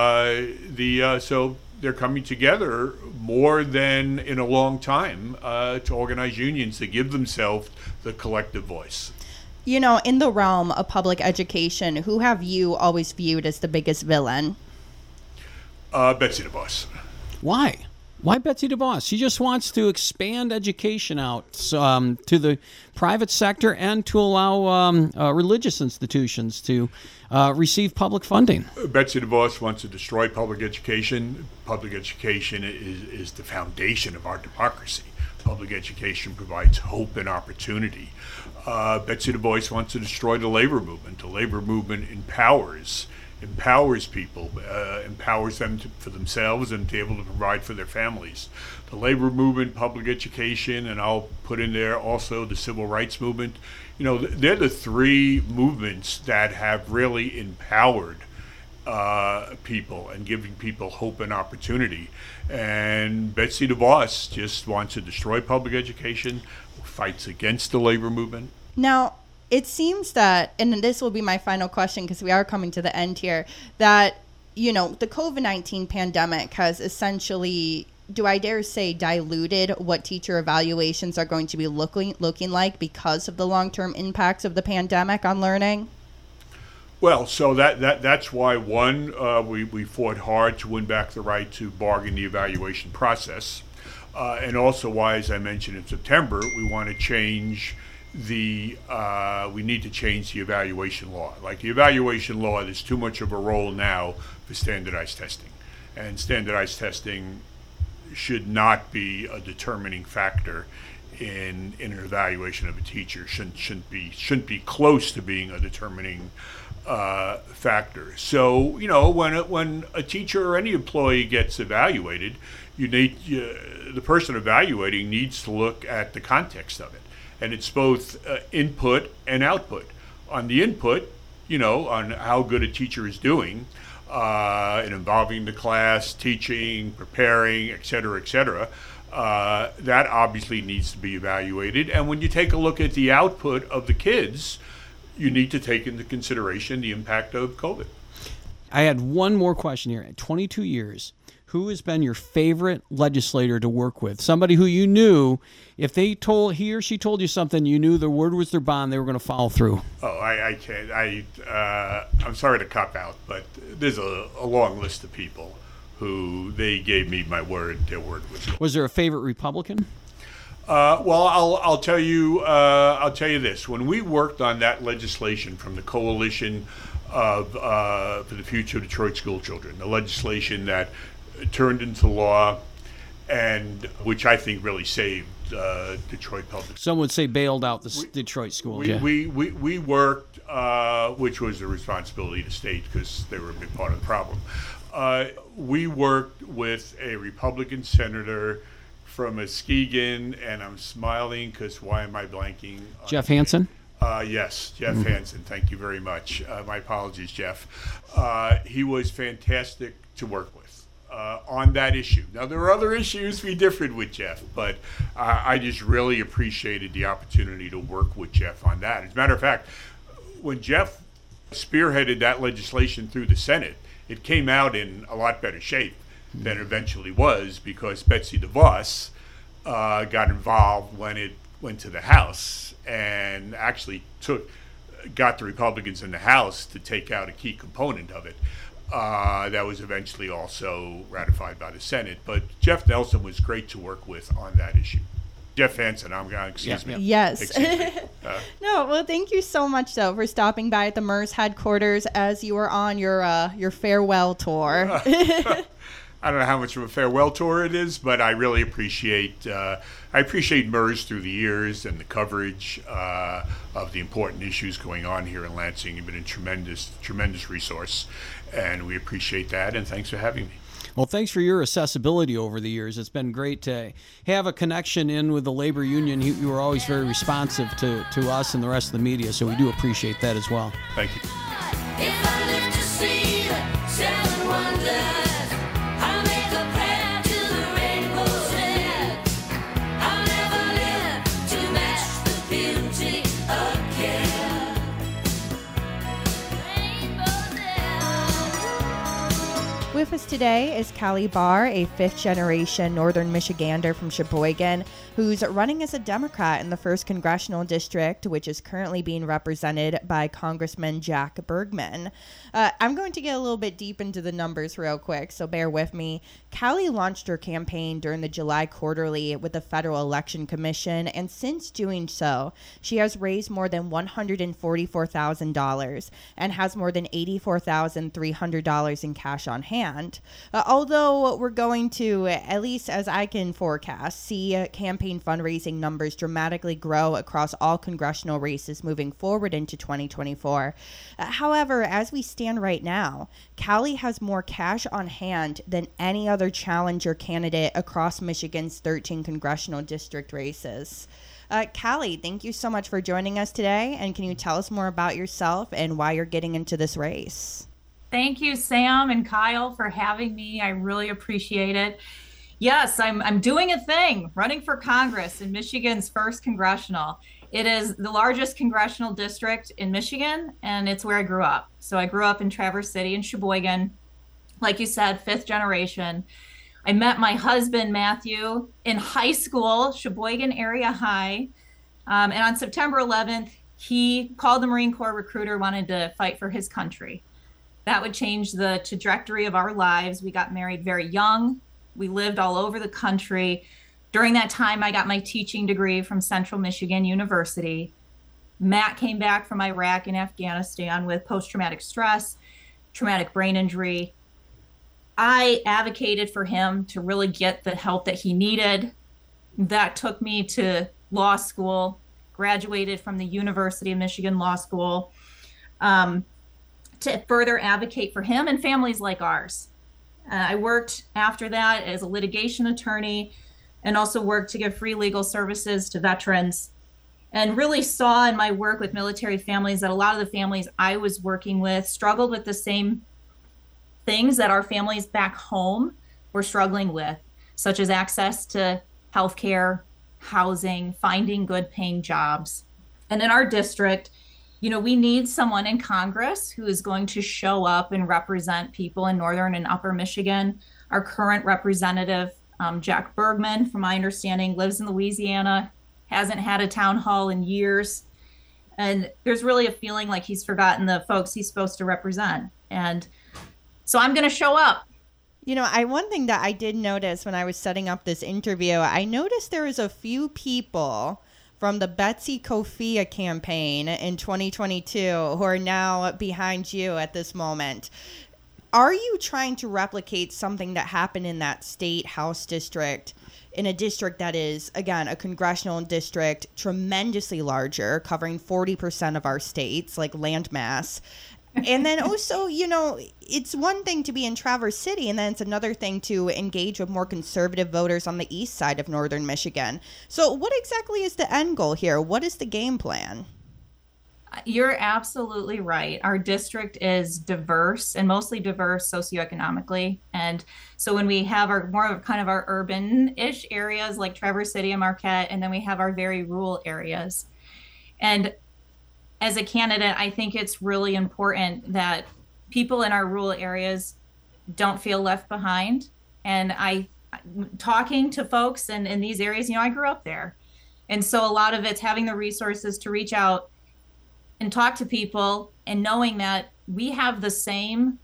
so they're coming together more than in a long time to organize unions to give themselves the collective voice. In the realm of public education, who have you always viewed as the biggest villain? Betsy DeVos. Why? Why Betsy DeVos? She just wants to expand education out to the private sector and to allow religious institutions to receive public funding. Betsy DeVos wants to destroy public education. Public education is the foundation of our democracy. Public education provides hope and opportunity. Betsy DeVos wants to destroy the labor movement. The labor movement empowers people, empowers them for themselves and to be able to provide for their families. The labor movement, public education, and I'll put in there also the civil rights movement. They're the three movements that have really empowered people and giving people hope and opportunity. And Betsy DeVos just wants to destroy public education, fights against the labor movement. Now, it seems that, and this will be my final question because we are coming to the end here, that the COVID-19 pandemic has essentially, do I dare say, diluted what teacher evaluations are going to be looking like because of the long-term impacts of the pandemic on learning? Well, so that's why we fought hard to win back the right to bargain the evaluation process, and also why, as I mentioned in September, we want to change we need to change the evaluation law. Like the evaluation law, there's too much of a role now for standardized testing, and standardized testing should not be a determining factor in an evaluation of a teacher. Shouldn't be close to being a determining factor. So when a teacher or any employee gets evaluated, the person evaluating needs to look at the context of it, and it's both input and output. On the input, on how good a teacher is doing in involving the class, teaching, preparing, et cetera, that obviously needs to be evaluated. And when you take a look at the output of the kids, you need to take into consideration the impact of COVID. I had one more question here. 22 years, who has been your favorite legislator to work with? Somebody who you knew, if he or she told you something, you knew the word was their bond, they were going to follow through. Oh, I can't. I'm sorry to cop out, but there's a long list of people who they gave me my word. Their word was. Was there a favorite Republican? Well, I'll tell you. I'll tell you this: when we worked on that legislation from the Coalition for the Future of Detroit School Children, the legislation that turned into law, and which I think really saved Detroit Public. Some would say bailed out the Detroit schools. We worked, which was the responsibility of the state because they were a big part of the problem. We worked with a Republican senator from Muskegon, and I'm smiling because why am I blanking? Jeff Hansen? Yes, Jeff Hansen. Thank you very much. My apologies, Jeff. He was fantastic to work with on that issue. Now, there are other issues we differed with Jeff, but I just really appreciated the opportunity to work with Jeff on that. As a matter of fact, when Jeff spearheaded that legislation through the Senate, it came out in a lot better shape than it eventually was because Betsy DeVos got involved when it went to the House and actually got the Republicans in the House to take out a key component of it. That was eventually also ratified by the Senate. But Jeff Nelson was great to work with on that issue. Jeff Hansen, excuse me. Yes. Excuse me. No, well, thank you so much, though, for stopping by at the MERS headquarters as you were on your farewell tour. I don't know how much of a farewell tour it is, but I really appreciate MERS through the years and the coverage of the important issues going on here in Lansing. You've been a tremendous resource, and we appreciate that, and thanks for having me. Well, thanks for your accessibility over the years. It's been great to have a connection in with the labor union. You were always very responsive to us and the rest of the media, so we do appreciate that as well. Thank you. If I live to see the 7 wonders, I'll make a prayer to the rainbow's end. I'll never live to match the beauty again. Rainbow's end. With us today is Callie Barr, a fifth-generation Northern Michigander from Sheboygan, who's running as a Democrat in the 1st Congressional District, which is currently being represented by Congressman Jack Bergman. I'm going to get a little bit deep into the numbers real quick, so bear with me. Callie launched her campaign during the July quarterly with the Federal Election Commission, and since doing so, she has raised more than $144,000 and has more than $84,300 in cash on hand. Although we're going to, at least as I can forecast, see campaign fundraising numbers dramatically grow across all congressional races moving forward into 2024. However, as we stand right now, Callie has more cash on hand than any other challenger candidate across Michigan's 13 congressional district races. Callie, thank you so much for joining us today, and can you tell us more about yourself and why you're getting into this race? Thank you, Sam and Kyle, for having me. I really appreciate it. Yes, I'm doing a thing, running for Congress in Michigan's 1st Congressional. It is the largest congressional district in Michigan, and it's where I grew up. So I grew up in Traverse City in Sheboygan. like you said, fifth generation. I met my husband, Matthew, in high school, Sheboygan Area High. And on September 11th, he called the Marine Corps recruiter, wanted to fight for his country. That would change the trajectory of our lives. We got married very young. We lived all over the country. During that time, I got my teaching degree from Central Michigan University. Matt came back from Iraq and Afghanistan with post-traumatic stress, traumatic brain injury. I advocated for him to really get the help that he needed. That took me to law school, graduated from the University of Michigan Law School, to further advocate for him and families like ours. I worked after that as a litigation attorney and also worked to give free legal services to veterans, and really saw in my work with military families that a lot of the families I was working with struggled with the same things that our families back home were struggling with, such as access to healthcare, housing, finding good paying jobs. And in our district, we need someone in Congress who is going to show up and represent people in Northern and Upper Michigan. Our current representative, Jack Bergman, from my understanding, lives in Louisiana, hasn't had a town hall in years. And there's really a feeling like he's forgotten the folks he's supposed to represent. And so I'm going to show up. One thing that I did notice when I was setting up this interview, I noticed there was a few people from the Betsy Kofia campaign in 2022 who are now behind you at this moment. Are you trying to replicate something that happened in that state house district, in a district that is, again, a congressional district, tremendously larger, covering 40% of our states, like landmass? And then also, it's one thing to be in Traverse City, and then it's another thing to engage with more conservative voters on the east side of Northern Michigan. So what exactly is the end goal here? What is the game plan? You're absolutely right. Our district is diverse, and mostly diverse socioeconomically. And so when we have our more of kind of our urban-ish areas like Traverse City and Marquette, and then we have our very rural areas. And as a candidate, I think it's really important that people in our rural areas don't feel left behind. And talking to folks in these areas, I grew up there. And so a lot of it's having the resources to reach out and talk to people and knowing that we have the same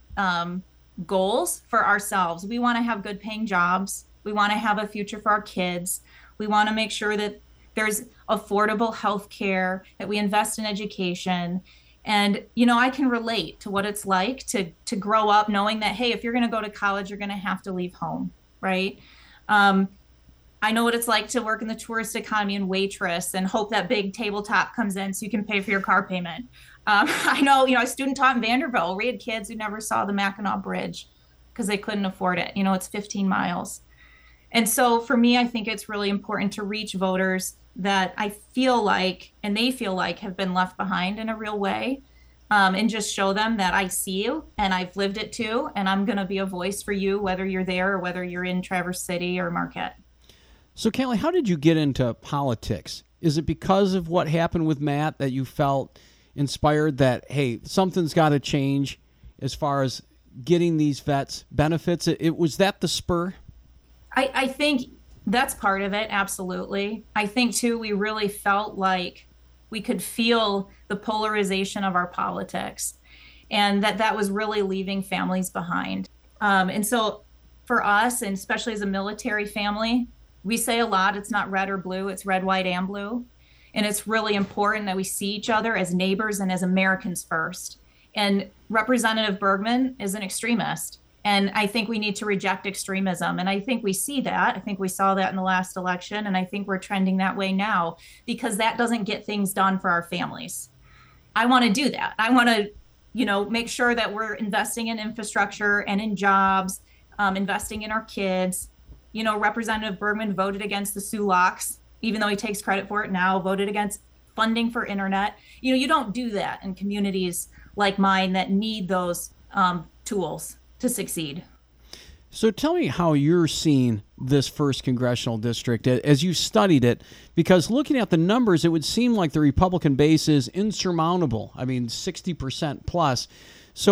goals for ourselves. We want to have good paying jobs. We want to have a future for our kids. We want to make sure that there's affordable health care, that we invest in education. And, I can relate to what it's like to grow up knowing that, hey, if you're going to go to college, you're going to have to leave home, right? I know what it's like to work in the tourist economy and waitress and hope that big tabletop comes in so you can pay for your car payment. I know, I student taught in Vanderbilt. We had kids who never saw the Mackinac Bridge because they couldn't afford it. It's 15 miles. And so for me, I think it's really important to reach voters that I feel like, and they feel like, have been left behind in a real way, and just show them that I see you and I've lived it too, and I'm going to be a voice for you, whether you're there or whether you're in Traverse City or Marquette. So, Callie, how did you get into politics? Is it because of what happened with Matt that you felt inspired that, hey, something's got to change as far as getting these vets benefits? Was that the spur? I think that's part of it, absolutely. I think, too, we really felt like we could feel the polarization of our politics and that was really leaving families behind. And so for us, and especially as a military family, we say a lot, it's not red or blue, it's red, white, and blue. And it's really important that we see each other as neighbors and as Americans first. And Representative Bergman is an extremist. And I think we need to reject extremism. And I think we see that. I think we saw that in the last election. And I think we're trending that way now because that doesn't get things done for our families. I want to do that. I want to, make sure that we're investing in infrastructure and in jobs, investing in our kids. Representative Bergman voted against the SULOCs, even though he takes credit for it now, voted against funding for internet. You don't do that in communities like mine that need those tools to succeed. So tell me how you're seeing this first congressional district as you studied it, because looking at the numbers, it would seem like the Republican base is insurmountable. I mean, 60% plus. So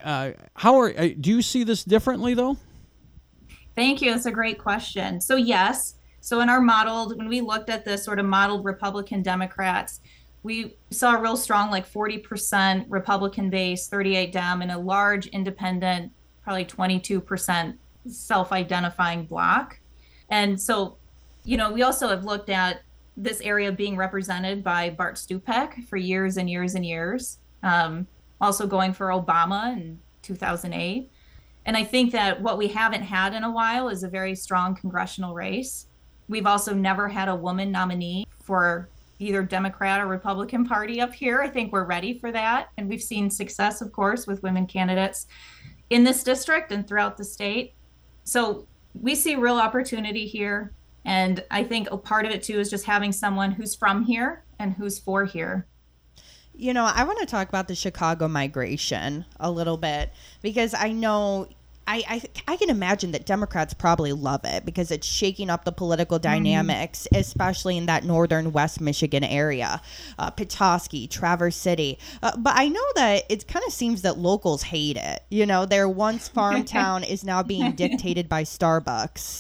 Do you see this differently, though? Thank you. That's a great question. So yes. So in our modeled, when we looked at this sort of modeled Republican Democrats, we saw a real strong, like 40% Republican base, 38 Dem, and a large independent, probably 22% self-identifying bloc. And so, we also have looked at this area being represented by Bart Stupak for years and years and years, also going for Obama in 2008. And I think that what we haven't had in a while is a very strong congressional race. We've also never had a woman nominee for either Democrat or Republican Party up here. I think we're ready for that. And we've seen success, of course, with women candidates in this district and throughout the state. So we see real opportunity here. And I think a part of it, too, is just having someone who's from here and who's for here. I want to talk about the Chicago migration a little bit, because I know I can imagine that Democrats probably love it because it's shaking up the political dynamics, especially in that northern West Michigan area, Petoskey, Traverse City. But I know that it kind of seems that locals hate it. Their once farm town is now being dictated by Starbucks.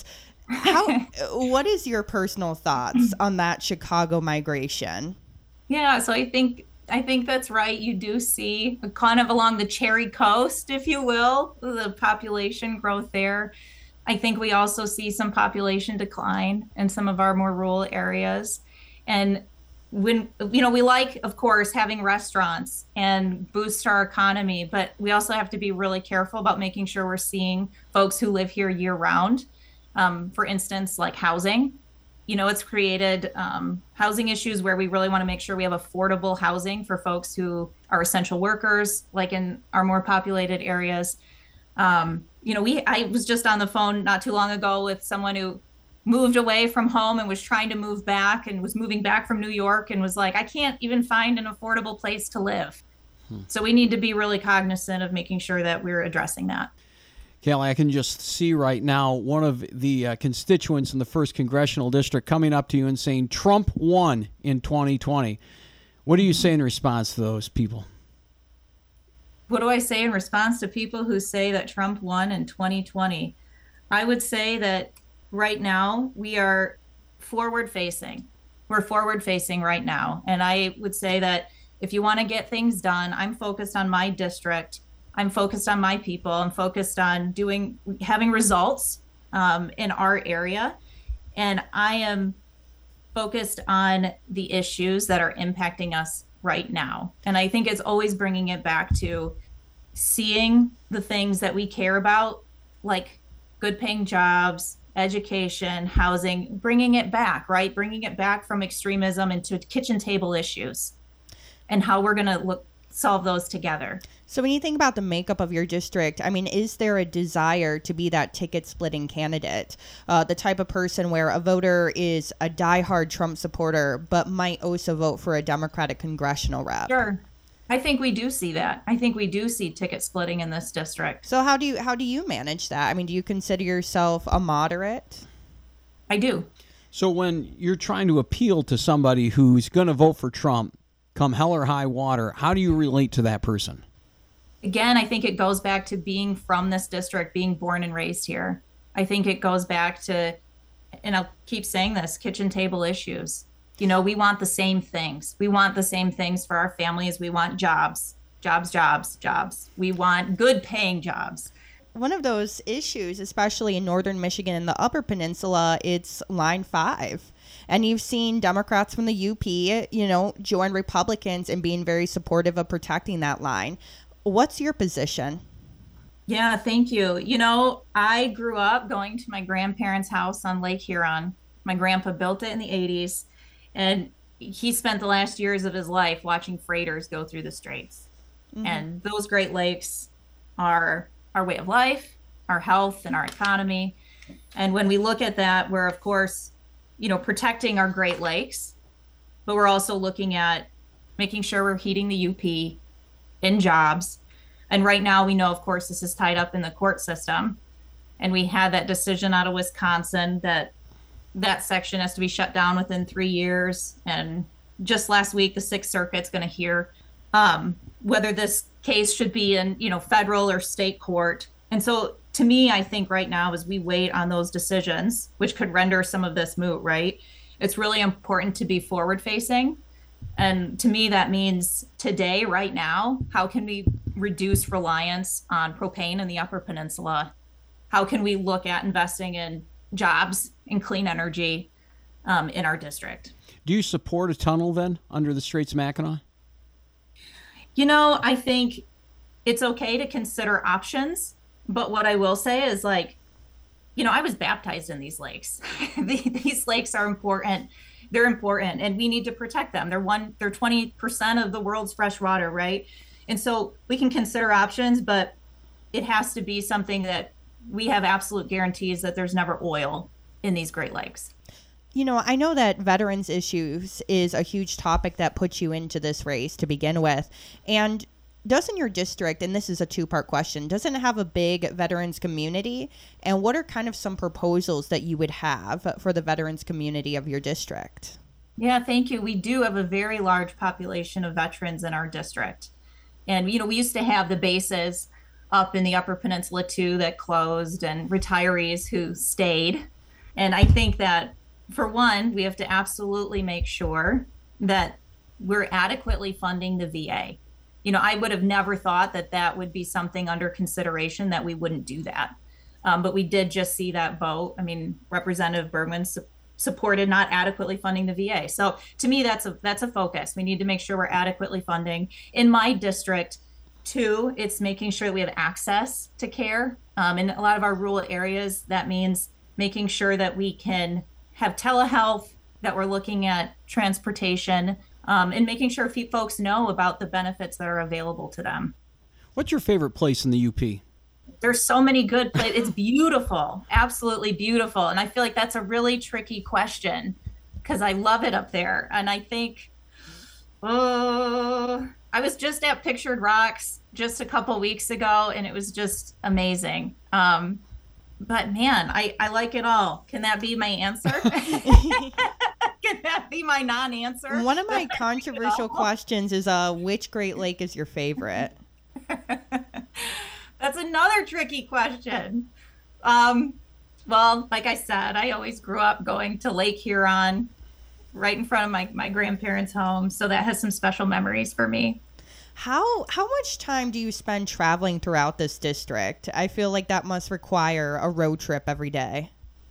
What is your personal thoughts on that Chicago migration? Yeah, so I think that's right. You do see kind of along the Cherry Coast, if you will, the population growth there. I think we also see some population decline in some of our more rural areas. And when, we like, of course, having restaurants and boost our economy, but we also have to be really careful about making sure we're seeing folks who live here year round. For instance, like housing. It's created housing issues where we really want to make sure we have affordable housing for folks who are essential workers, like in our more populated areas. I was just on the phone not too long ago with someone who moved away from home and was trying to move back and was moving back from New York and was like, I can't even find an affordable place to live. So we need to be really cognizant of making sure that we're addressing that. Kelly, I can just see right now one of the constituents in the 1st Congressional District coming up to you and saying Trump won in 2020. What do you say in response to those people? What do I say in response to people who say that Trump won in 2020? I would say that right now we are forward-facing. We're forward-facing right now. And I would say that if you want to get things done, I'm focused on my district. I'm focused on my people. I'm focused on having results in our area. And I am focused on the issues that are impacting us right now. And I think it's always bringing it back to seeing the things that we care about, like good paying jobs, education, housing, bringing it back, right? Bringing it back from extremism into kitchen table issues and how we're going to solve those together. So when you think about the makeup of your district, is there a desire to be that ticket splitting candidate? The type of person where a voter is a diehard Trump supporter, but might also vote for a Democratic congressional rep? Sure. I think we do see that. I think we do see ticket splitting in this district. So how do you manage that? Do you consider yourself a moderate? I do. So when you're trying to appeal to somebody who's going to vote for Trump, come hell or high water, how do you relate to that person? Again, I think it goes back to being from this district, being born and raised here. I think it goes back to, and I'll keep saying this, kitchen table issues. We want the same things. We want the same things for our families. We want jobs. We want good paying jobs. One of those issues, especially in northern Michigan and the Upper Peninsula, it's Line 5. And you've seen Democrats from the UP, join Republicans in being very supportive of protecting that line. What's your position? Yeah, thank you. I grew up going to my grandparents' house on Lake Huron. My grandpa built it in the 80s, and he spent the last years of his life watching freighters go through the straits. Mm-hmm. And those Great Lakes are our way of life, our health, and our economy. And when we look at that, we're, of course, protecting our Great Lakes, but we're also looking at making sure we're heating the UP in jobs. And right now we know, of course, this is tied up in the court system. And we had that decision out of Wisconsin that section has to be shut down within 3 years. And just last week, the Sixth Circuit's going to hear whether this case should be in, federal or state court. And so to me, I think right now, as we wait on those decisions, which could render some of this moot, right? It's really important to be forward facing. And to me, that means today, right now, how can we reduce reliance on propane in the Upper Peninsula? How can we look at investing in jobs and clean energy in our district? Do you support a tunnel then under the Straits of Mackinac? I think it's okay to consider options. But what I will say is I was baptized in these lakes. These lakes are important. They're important and we need to protect them. They're 20% of the world's fresh water, right? And so we can consider options, but it has to be something that we have absolute guarantees that there's never oil in these Great Lakes. I know that veterans issues is a huge topic that puts you into this race to begin with. And doesn't your district, and this is a two-part question, doesn't it have a big veterans community? And what are kind of some proposals that you would have for the veterans community of your district? Yeah, thank you. We do have a very large population of veterans in our district. And, we used to have the bases up in the Upper Peninsula too that closed, and retirees who stayed. And I think that, for one, we have to absolutely make sure that we're adequately funding the VA. I would have never thought that that would be something under consideration, that we wouldn't do that. But we did just see that vote. Representative Bergman supported not adequately funding the VA. So to me, that's a focus. We need to make sure we're adequately funding. In my district, too, it's making sure that we have access to care. In a lot of our rural areas, that means making sure that we can have telehealth, that we're looking at transportation, and making sure folks know about the benefits that are available to them. What's your favorite place in the UP? There's so many good places. It's beautiful, absolutely beautiful. And I feel like that's a really tricky question because I love it up there. And I think, I was just at Pictured Rocks just a couple weeks ago, and it was just amazing. But man, I like it all. Can that be my answer? Can that be my non-answer? One of my controversial questions is, which Great Lake is your favorite? That's another tricky question. Well, like I said, I always grew up going to Lake Huron right in front of my grandparents' home. So that has some special memories for me. How much time do you spend traveling throughout this district? I feel like that must require a road trip every day.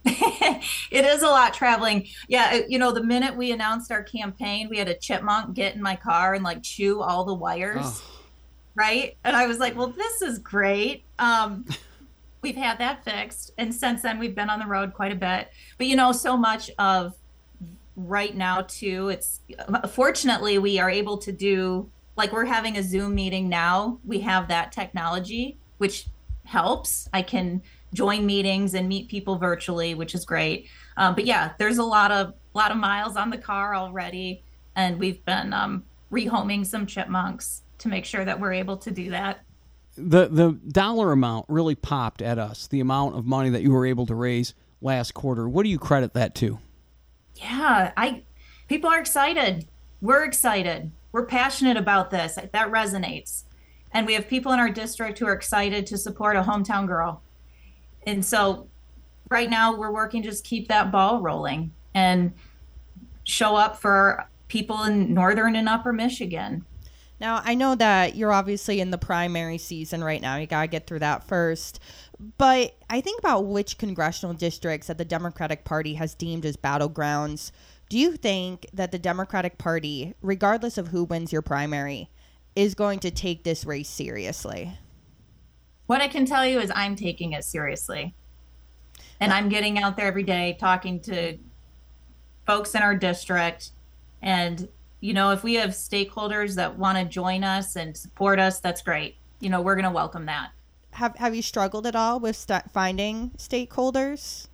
It is a lot traveling. Yeah, the minute we announced our campaign, we had a chipmunk get in my car and chew all the wires, right? And I was like, well, this is great. We've had that fixed. And since then, we've been on the road quite a bit. But, so much of right now, too, it's fortunately, we are able to do, we're having a Zoom meeting now. We have that technology, which helps. I can join meetings and meet people virtually, which is great. But yeah, there's a lot of miles on the car already, and we've been rehoming some chipmunks to make sure that we're able to do that. The dollar amount really popped at us, the amount of money that you were able to raise last quarter. What do you credit that to? Yeah, people are excited. We're excited. We're passionate about this. That resonates. And we have people in our district who are excited to support a hometown girl. And so right now we're working to just keep that ball rolling and show up for people in northern and upper Michigan. Now, I know that you're obviously in the primary season right now. You got to get through that first. But I think about which congressional districts that the Democratic Party has deemed as battlegrounds. Do you think that the Democratic Party, regardless of who wins your primary, is going to take this race seriously? What I can tell you is I'm taking it seriously. And I'm getting out there every day talking to folks in our district. And, if we have stakeholders that want to join us and support us, that's great. We're going to welcome that. Have you struggled at all with finding stakeholders?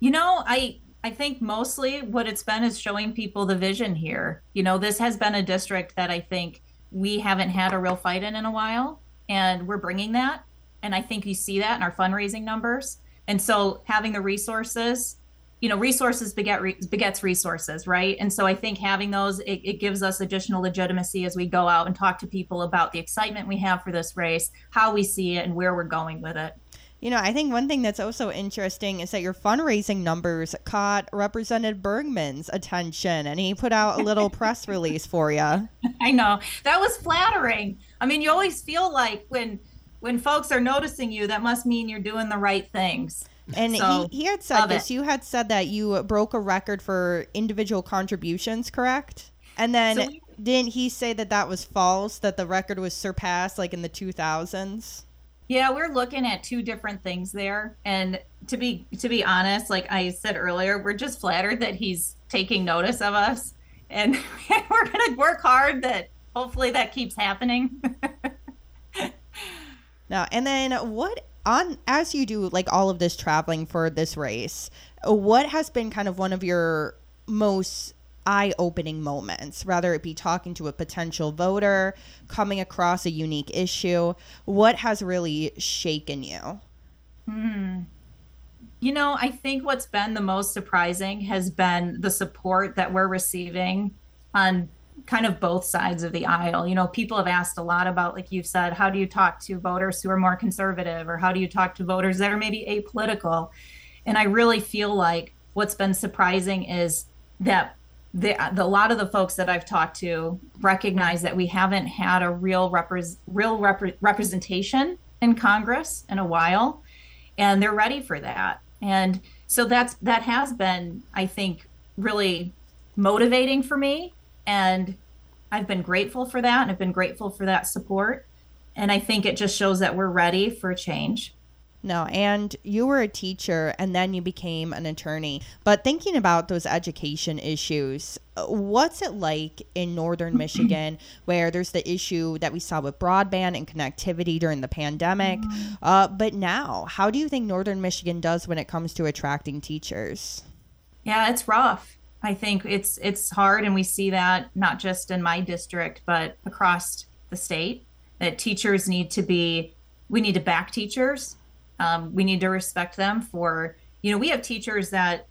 I think mostly what it's been is showing people the vision here. This has been a district that I think we haven't had a real fight in a while, and we're bringing that. And I think you see that in our fundraising numbers. And so having the resources resources begets resources, right? And so I think having those, it gives us additional legitimacy as we go out and talk to people about the excitement we have for this race, how we see it, and where we're going with it. I think one thing that's also interesting is that your fundraising numbers caught Representative Bergman's attention, and he put out a little press release for you. I know. That was flattering. I mean, you always feel like when folks are noticing you, that must mean you're doing the right things. And so, he had said this. You had said that you broke a record for individual contributions, correct? And then didn't he say that was false, that the record was surpassed like in the 2000s? Yeah, we're looking at two different things there. And to be honest, like I said earlier, we're just flattered that he's taking notice of us. And we're going to work hard that hopefully that keeps happening. Now, and then as you do like all of this traveling for this race, what has been kind of one of your most eye-opening moments, whether it be talking to a potential voter, coming across a unique issue? What has really shaken you? I think what's been the most surprising has been the support that we're receiving on kind of both sides of the aisle. People have asked a lot about, like you've said, how do you talk to voters who are more conservative, or how do you talk to voters that are maybe apolitical? And I really feel like what's been surprising is that a lot of the folks that I've talked to recognize that we haven't had a real representation in Congress in a while, and they're ready for that. And so that has been, I think, really motivating for me. And I've been grateful for that, and I've been grateful for that support. And I think it just shows that we're ready for change. No, and you were a teacher and then you became an attorney. But thinking about those education issues, what's it like in northern Michigan, where there's the issue that we saw with broadband and connectivity during the pandemic? But now, how do you think northern Michigan does when it comes to attracting teachers? Yeah, it's rough. I think it's hard, and we see that not just in my district, but across the state, that teachers we need to back teachers. We need to respect them for, we have teachers that,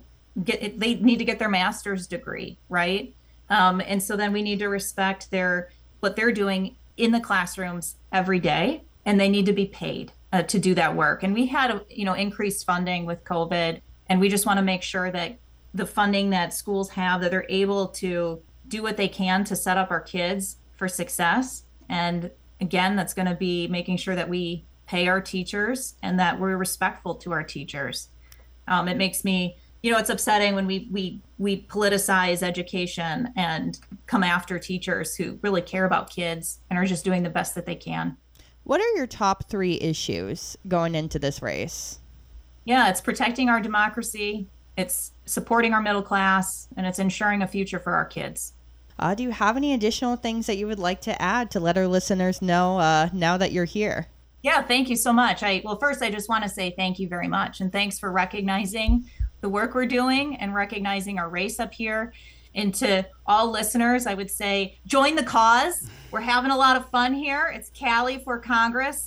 they need to get their master's degree, right? And so then we need to respect what they're doing in the classrooms every day, and they need to be paid to do that work. And we had, increased funding with COVID, and we just want to make sure that the funding that schools have, that they're able to do what they can to set up our kids for success. And again, that's going to be making sure that we pay our teachers and that we're respectful to our teachers. It makes me, it's upsetting when we politicize education and come after teachers who really care about kids and are just doing the best that they can. What are your top 3 issues going into this race? Yeah, it's protecting our democracy, it's supporting our middle class, and it's ensuring a future for our kids. Do you have any additional things that you would like to add to let our listeners know now that you're here? Yeah, thank you so much. First, I just want to say thank you very much. And thanks for recognizing the work we're doing and recognizing our race up here. And to all listeners, I would say, join the cause. We're having a lot of fun here. It's Callie for Congress,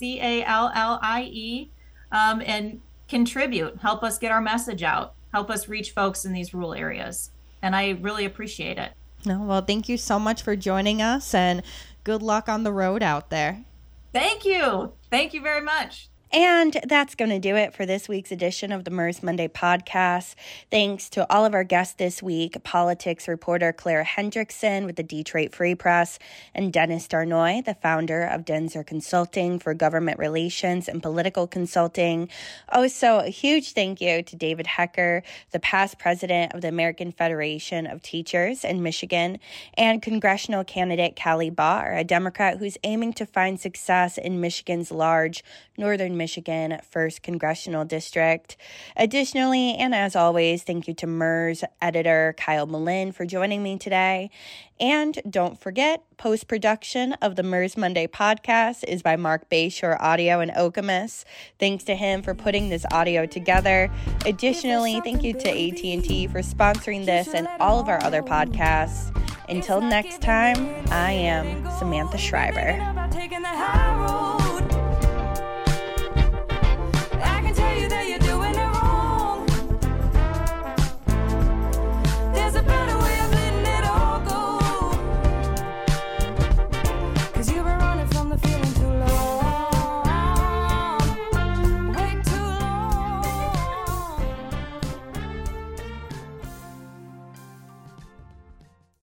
CALLIE, and contribute. Help us get our message out. Help us reach folks in these rural areas. And I really appreciate it. Well, thank you so much for joining us, and good luck on the road out there. Thank you. Thank you very much. And that's going to do it for this week's edition of the MERS Monday podcast. Thanks to all of our guests this week, politics reporter Clara Hendrickson with the Detroit Free Press, and Dennis Darnoy, the founder of Denzer Consulting for government relations and political consulting. Also, a huge thank you to David Hecker, the past president of the American Federation of Teachers in Michigan, and congressional candidate Callie Barr, a Democrat who's aiming to find success in Michigan's large northern Michigan 1st Congressional District. Additionally, and as always, thank you to MERS editor Kyle Malin for joining me today. And don't forget, post-production of the MERS Monday podcast is by Mark Bayshore Audio in Okemos. Thanks to him for putting this audio together. Additionally, thank you to AT&T for sponsoring this and all of our other podcasts. Until next time, I am Samantha Schreiber.